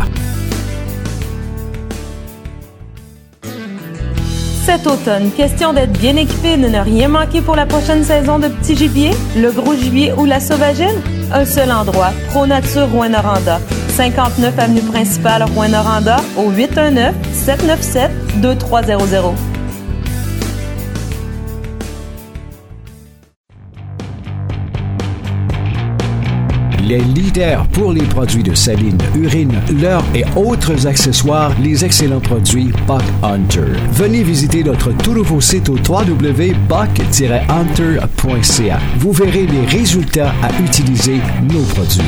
Cet automne, question d'être bien équipé et de ne rien manquer pour la prochaine saison de Petit Gibier, le Gros Gibier ou la Sauvagine? Un seul endroit, Pro Nature Rouyn-Noranda. cinquante-neuf avenue principale Rouyn-Noranda au huit un neuf, sept neuf sept, deux trois zéro zéro. les leaders pour les produits de saline, urine, leurre et autres accessoires, les excellents produits Buck Hunter. Venez visiter notre tout nouveau site au w w w point buck tiret hunter point c a. Vous verrez les résultats à utiliser nos produits.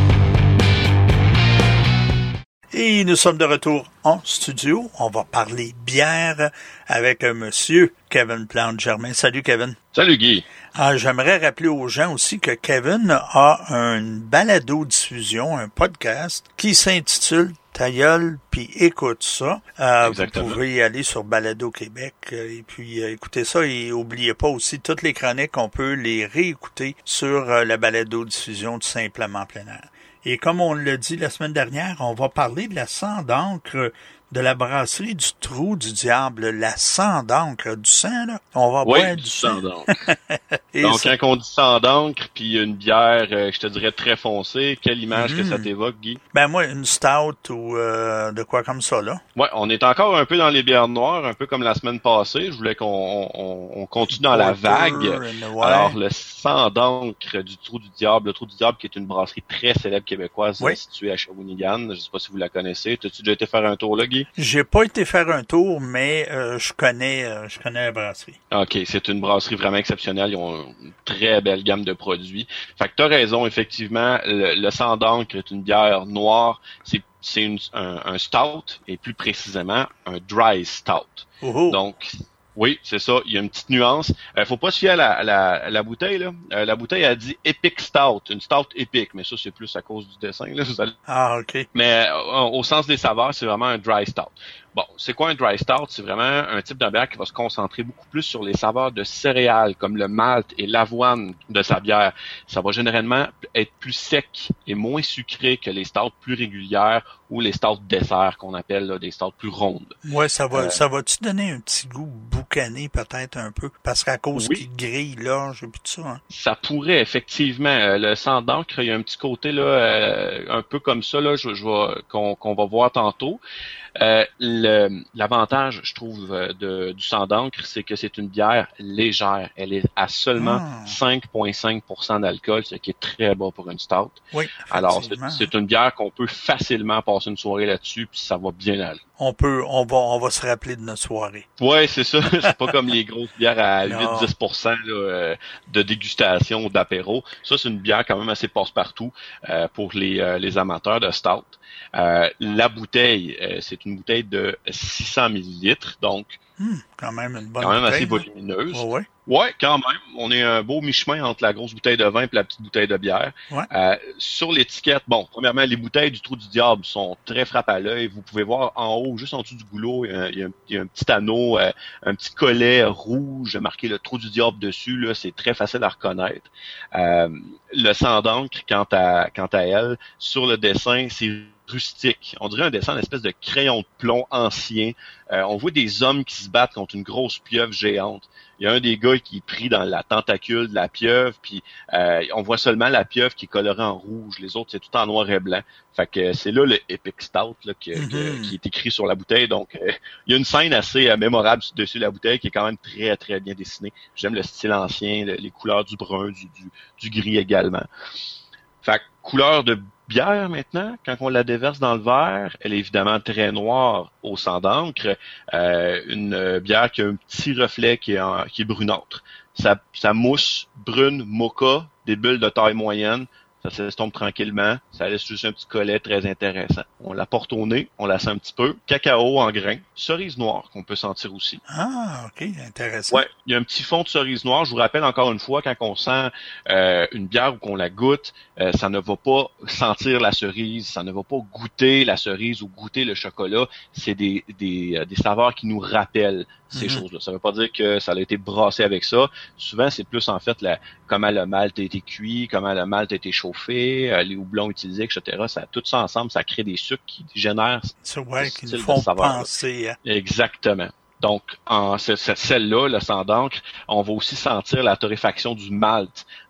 Et nous sommes de retour en studio. On va parler bière avec un monsieur Kevin Plante-Germain. Salut Kevin. Salut Guy. Ah, j'aimerais rappeler aux gens aussi que Kevin a une balado-diffusion, un podcast qui s'intitule Ta gueule, puis écoute ça. Euh, vous pouvez aller sur Balado Québec et puis euh, écouter ça. Et oubliez pas aussi toutes les chroniques, on peut les réécouter sur euh, la balado-diffusion du Simplement Plein Air. Et comme on l'a dit la semaine dernière, on va parler de la sang d'encre de la brasserie du Trou du Diable. La sang d'encre, du sang, là. On va oui, boire du, du sang sang d'encre. Donc, ça... quand on dit sang d'encre, puis une bière, euh, je te dirais très foncée, quelle image mmh. que ça t'évoque, Guy? Ben moi, une stout ou euh, de quoi comme ça, là. Ouais, on est encore un peu dans les bières noires, un peu comme la semaine passée. Je voulais qu'on on, on continue dans la vague. Ouais. Alors, le sang d'encre du Trou du Diable, le Trou du Diable qui est une brasserie très célèbre québécoise oui. située à Shawinigan. Je sais pas si vous la connaissez. T'as-tu déjà été faire un tour là, Guy? J'ai pas été faire un tour, mais euh, je connais euh, je connais la brasserie. OK, c'est une brasserie vraiment exceptionnelle. Ils ont une très belle gamme de produits. Fait que t'as raison, effectivement, le, le sang d'encre est une bière noire. C'est c'est une, un, un stout, et plus précisément, un dry stout. Oh-oh. Donc, oui, c'est ça. Il y a une petite nuance. Euh, faut pas se fier à la, à la, à la bouteille, là. Euh, la bouteille a dit Epic Stout, une stout épique, mais ça, c'est plus à cause du dessin, là. Vous allez... Ah, OK. Mais euh, au sens des saveurs, c'est vraiment un dry stout. Bon, c'est quoi un dry stout? C'est vraiment un type de bière qui va se concentrer beaucoup plus sur les saveurs de céréales, comme le malt et l'avoine de sa bière. Ça va généralement être plus sec et moins sucré que les stouts plus régulières ou les stouts dessert qu'on appelle là, des stouts plus rondes. Ouais, ça va, euh, ça va-tu donner un petit goût boucané peut-être un peu? Parce qu'à cause oui. qu'il grille là, j'ai plus de ça. Hein. Ça pourrait, effectivement. Le sang d'encre, il y a un petit côté là, euh, un peu comme ça, là, je, je vais, qu'on, qu'on va voir tantôt. Euh, le, l'avantage, je trouve, de, du sang d'encre, c'est que c'est une bière légère. Elle est à seulement ah. cinq virgule cinq pour cent d'alcool, ce qui est très bas pour une stout. Oui, alors, c'est, c'est une bière qu'on peut facilement passer une soirée là-dessus, puis ça va bien aller. On peut, on va, on va se rappeler de notre soirée. Ouais, c'est ça. C'est pas comme les grosses bières à huit à dix pour cent là, de dégustation ou d'apéro. Ça, c'est une bière quand même assez passe-partout euh, pour les, euh, les amateurs de stout. Euh, la bouteille, euh, c'est une bouteille de six cents millilitres, donc hum, quand même une bonne quand même bouteille, assez volumineuse. Oh, ouais. Ouais, quand même. On est un beau mi-chemin entre la grosse bouteille de vin et la petite bouteille de bière. Ouais. Euh, sur l'étiquette, bon, premièrement, les bouteilles du Trou du Diable sont très frappes à l'œil. Vous pouvez voir en haut, juste en dessous du goulot, il y a, il y a, un, il y a un petit anneau, euh, un petit collet rouge marqué le Trou du Diable dessus. Là, c'est très facile à reconnaître. Euh, le sang d'encre, quant à, quant à elle, sur le dessin, c'est rustique. On dirait un dessin d'espèce de crayon de plomb ancien. Euh, on voit des hommes qui se battent contre une grosse pieuvre géante. Il y a un des gars qui est pris dans la tentacule de la pieuvre, puis euh, on voit seulement la pieuvre qui est colorée en rouge. Les autres, c'est tout en noir et blanc. Fait que c'est là le Epic Stout là, que, mm-hmm. que, qui est écrit sur la bouteille. Donc, euh, il y a une scène assez euh, mémorable dessus la bouteille qui est quand même très, très bien dessinée. J'aime le style ancien, le, les couleurs du brun, du, du, du gris également. Fait que couleur de bière maintenant, quand on la déverse dans le verre, elle est évidemment très noire au sang d'encre. Euh, une bière qui a un petit reflet qui est, en, qui est brunâtre. Ça, ça mousse brune mocha, des bulles de taille moyenne. Ça s'estompe tranquillement. Ça laisse juste un petit collet très intéressant. On la porte au nez, on la sent un petit peu. Cacao en grains. Cerise noire qu'on peut sentir aussi. Ah, OK, intéressant. Ouais, il y a un petit fond de cerise noire. Je vous rappelle encore une fois, quand on sent euh, une bière ou qu'on la goûte, euh, ça ne va pas sentir la cerise, ça ne va pas goûter la cerise ou goûter le chocolat. C'est des, des, des saveurs qui nous rappellent ces mm-hmm. choses-là. Ça ne veut pas dire que ça a été brassé avec ça. Souvent, c'est plus en fait la, comment le malt a été cuit, comment le malt a été chauffé, euh, les houblons utilisés, et cetera. Ça, tout ça ensemble, ça crée des sucres qui génèrent c'est vrai, qui nous font penser. Hein? Exactement. Donc, en celle-là, le sang d'encre, on va aussi sentir la torréfaction du malt.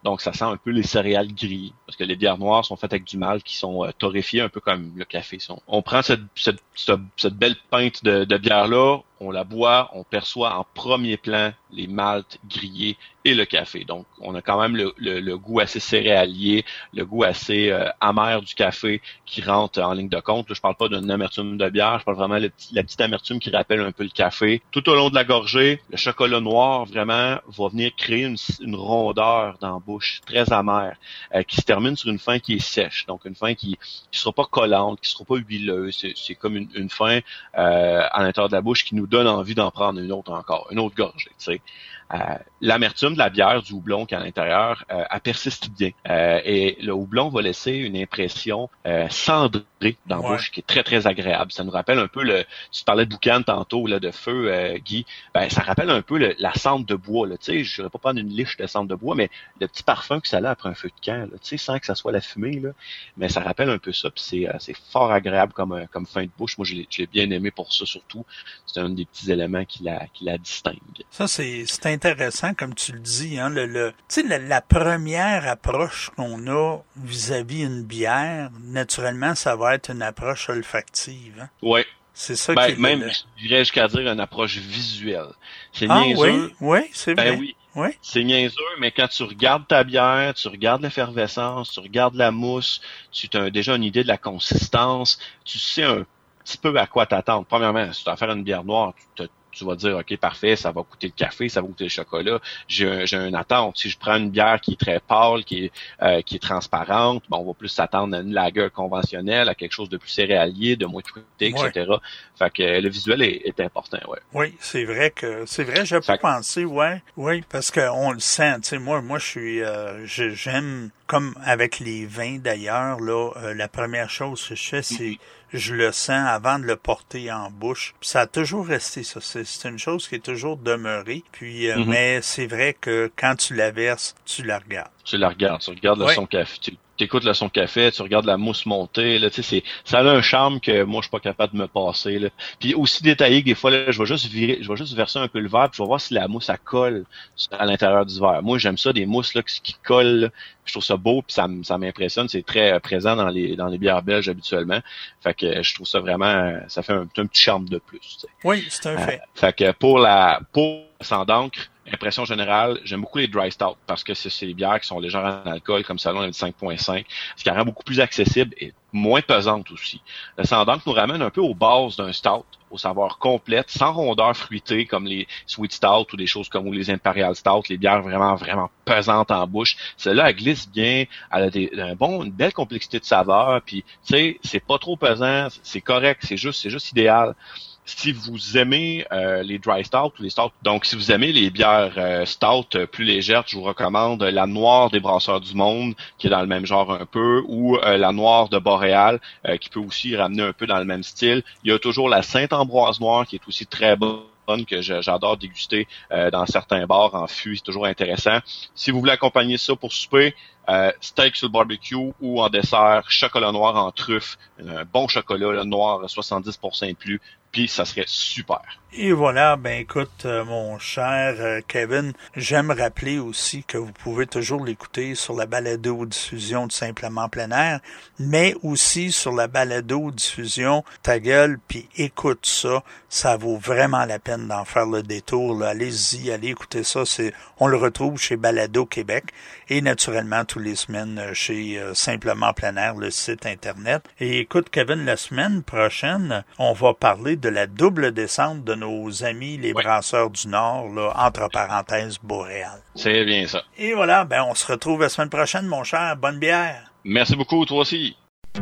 Donc, ça sent un peu les céréales grillées. Parce que les bières noires sont faites avec du malt qui sont euh, torréfiées, un peu comme le café. Sont. On prend cette, cette, cette, cette belle pinte de, de bière-là, on la boit, on perçoit en premier plan les maltes grillés et le café. Donc, on a quand même le, le, le goût assez céréalier, le goût assez euh, amer du café qui rentre en ligne de compte. Là, je parle pas d'une amertume de bière, je parle vraiment de la, la petite amertume qui rappelle un peu le café. Tout au long de la gorgée, le chocolat noir, vraiment, va venir créer une, une rondeur dans la bouche, très amère, euh, qui se termine sur une fin qui est sèche. Donc, une fin qui qui sera pas collante, qui sera pas huileuse. C'est, c'est comme une, une fin euh, à l'intérieur de la bouche qui nous donne envie d'en prendre une autre encore, une autre gorgée, tu sais. Euh, l'amertume de la bière, du houblon qui est à l'intérieur, euh, elle persiste bien. Euh, et le houblon va laisser une impression euh, cendrée dans la ouais. bouche qui est très, très agréable. Ça nous rappelle un peu le... Tu parlais de boucan tantôt, là, de feu, euh, Guy. Ben, ça rappelle un peu le, la cendre de bois, là. Tu sais, je ne vais pas prendre une liche de cendre de bois, mais le petit parfum que ça a après un feu de camp, là, tu sais, sans que ça soit la fumée, là. Mais ça rappelle un peu ça, puis c'est, euh, c'est fort agréable comme, euh, comme fin de bouche. Moi, je l'ai, je l'ai bien aimé pour ça, surtout. C'est un des petits éléments qui la, qui la distingue. Ça, c'est, c'est intéressant, comme tu le dis, hein, le, le, tu sais, la, la première approche qu'on a vis-à-vis une bière, naturellement, ça va être une approche olfactive. Hein? Oui. C'est ça ben, qui est même, le... je dirais jusqu'à dire une approche visuelle. C'est ah, niaiseux. oui, oui, c'est vrai. Ben oui. Oui. C'est niaiseux, mais quand tu regardes ta bière, tu regardes l'effervescence, tu regardes la mousse, tu as déjà une idée de la consistance, tu sais un petit peu à quoi t'attendre. Premièrement, si tu vas faire une bière noire, tu te tu vas dire, OK, parfait, ça va goûter le café, ça va goûter le chocolat. J'ai, un, j'ai une attente. Si je prends une bière qui est très pâle, qui est, euh, qui est transparente, ben, on va plus s'attendre à une lager conventionnelle, à quelque chose de plus céréalier, de moins fruité, et cetera. Ouais. Fait que le visuel est, est important, ouais. Oui, c'est vrai que, c'est vrai, j'ai pas pensé, ouais. Oui, parce qu'on le sent, tu sais, moi, moi, je suis, euh, je, j'aime, comme avec les vins d'ailleurs, là, euh, la première chose que je fais, c'est, mm-hmm. je le sens avant de le porter en bouche. Puis ça a toujours resté, ça. C'est, c'est une chose qui est toujours demeurée. Puis, euh, mm-hmm. mais c'est vrai que quand tu la verses, tu la regardes. Tu la regardes, tu regardes le ouais. son café. Tu écoutes le son café, tu regardes la mousse monter, là, tu sais, c'est, ça a un charme que moi, je suis pas capable de me passer, là. Puis aussi détaillé que des fois, là, je vais juste virer, je vais juste verser un peu le verre, puis je vais voir si la mousse, elle colle à l'intérieur du verre. Moi, j'aime ça, des mousses, là, qui, qui collent, là. Je trouve ça beau, puis ça, ça m'impressionne. C'est très euh, présent dans les, dans les bières belges habituellement. Fait que je trouve ça vraiment, ça fait un, un petit charme de plus, tu sais. Oui, c'est un fait. Euh, fait que pour la, pour sans d'encre, impression générale, j'aime beaucoup les dry stout parce que c'est, c'est les bières qui sont légères en alcool, comme ça, là, on a du cinq virgule cinq, ce qui rend beaucoup plus accessible et moins pesante aussi. Le sans d'encre nous ramène un peu aux bases d'un stout, au saveur complète, sans rondeur fruitée comme les sweet stout ou des choses comme ou les imperial stout, les bières vraiment, vraiment pesantes en bouche. Celle-là, elle glisse bien, elle a des, un bon, une belle complexité de saveur, puis tu sais, c'est pas trop pesant, c'est correct, c'est juste, c'est juste idéal. Si vous aimez euh, les dry stout ou les stout, donc si vous aimez les bières euh, stout euh, plus légères, je vous recommande la noire des Brasseurs du Monde, qui est dans le même genre un peu, ou euh, la noire de Boréal, euh, qui peut aussi ramener un peu dans le même style. Il y a toujours la Sainte-Ambroise noire, qui est aussi très bonne, que j'adore déguster euh, dans certains bars en fût, c'est toujours intéressant. Si vous voulez accompagner ça pour souper, euh, steak sur le barbecue ou en dessert, chocolat noir en truffe, un bon chocolat là, noir soixante-dix pour cent et plus, puis ça serait super. Et voilà, ben écoute, euh, mon cher euh, Kevin, j'aime rappeler aussi que vous pouvez toujours l'écouter sur la balado-diffusion de Simplement Plein Air, mais aussi sur la balado-diffusion Ta Gueule, puis écoute ça, ça vaut vraiment la peine d'en faire le détour, là. Allez-y, allez écouter ça, c'est, on le retrouve chez Balado Québec, et naturellement tous les semaines chez euh, Simplement Plein Air, le site internet. Et écoute Kevin, la semaine prochaine, on va parler de la double descente de nos amis les ouais. Brasseurs du Nord, là, entre parenthèses, Boréal. C'est bien ça. Et voilà, ben on se retrouve la semaine prochaine, mon cher. Bonne bière. Merci beaucoup, toi aussi.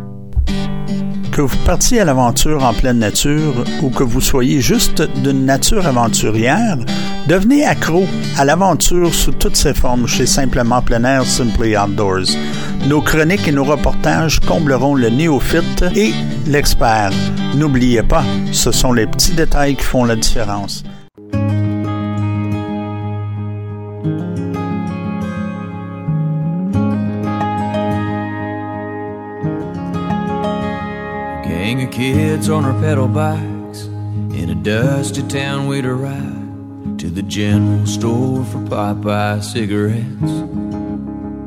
Que vous partiez à l'aventure en pleine nature ou que vous soyez juste d'une nature aventurière, devenez accro à l'aventure sous toutes ses formes chez Simplement Plein Air, Simply Outdoors. Nos chroniques et nos reportages combleront le néophyte et l'expert. N'oubliez pas, ce sont les petits détails qui font la différence. Gang of kids on our pedal bikes in a dusty town we'd arrive to the general store for Popeye cigarettes.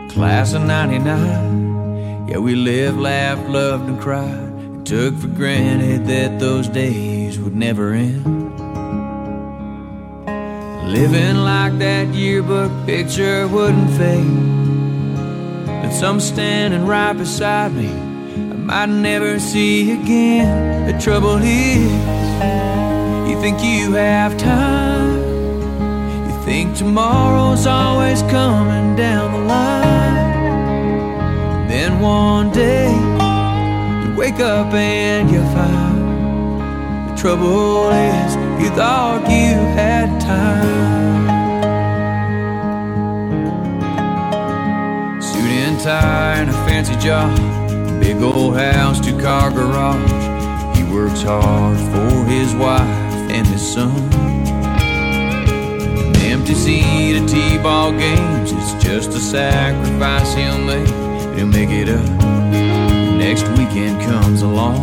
Class of ninety-nine, yeah, we lived, laughed, loved, and cried. And took for granted that those days would never end. Living like that yearbook picture wouldn't fade. But some standing right beside me I might never see again. The trouble is, you think you have time, you think tomorrow's always coming down the line. Then one day you wake up and you find the trouble is you thought you had time. Suit and tie and a fancy job, big old house, two-car garage. He works hard for his wife and his son. An empty seat at T-ball games, it's just a sacrifice he'll make. He'll make it up next weekend comes along.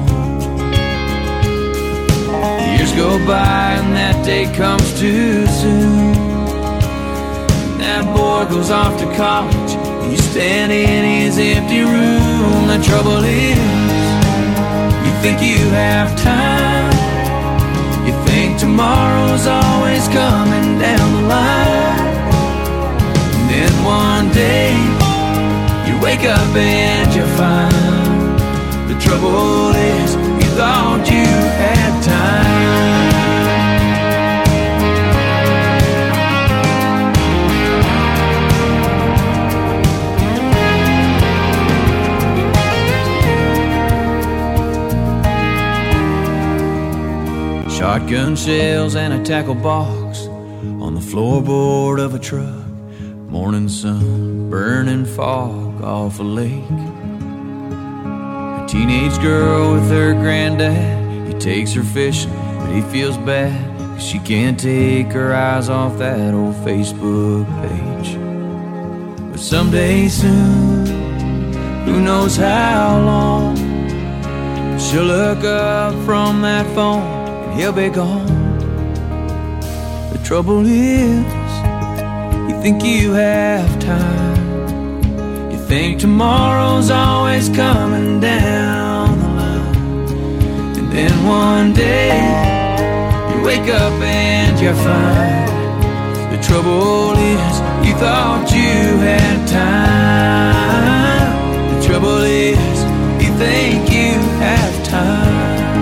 Years go by and that day comes too soon. And that boy goes off to college, you stand in his empty room. The trouble is, you think you have time, you think tomorrow's always coming down the line. And then one day you wake up and you find the trouble is you thought you had time. Shotgun shells and a tackle box on the floorboard of a truck. Morning sun, burning fog off a lake. A teenage girl with her granddad, he takes her fishing, but he feels bad, 'cause she can't take her eyes off that old Facebook page. But someday soon, who knows how long, she'll look up from that phone he'll be gone. The trouble is, you think you have time, you think tomorrow's always coming down the line. And then one day you wake up and you find the trouble is you thought you had time. The trouble is you think you have time.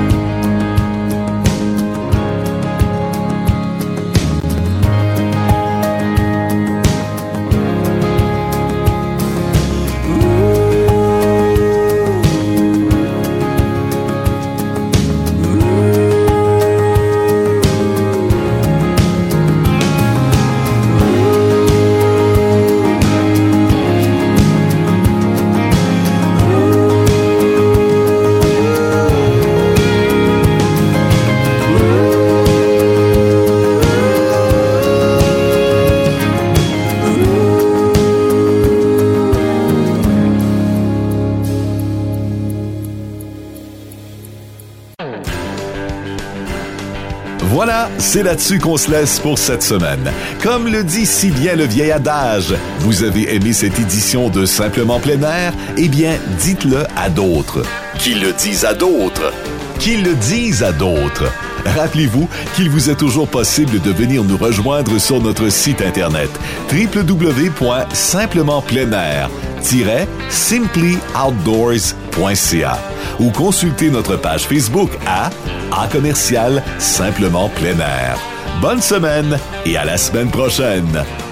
Voilà, c'est là-dessus qu'on se laisse pour cette semaine. Comme le dit si bien le vieil adage, vous avez aimé cette édition de Simplement plein air? Eh bien, dites-le à d'autres. Qu'ils le disent à d'autres. Qu'ils le disent à d'autres. Rappelez-vous qu'il vous est toujours possible de venir nous rejoindre sur notre site internet w w w point simplement plein air tiret simply outdoors point c a ou consulter notre page Facebook à A commercial Simplement plein air. Bonne semaine et à la semaine prochaine.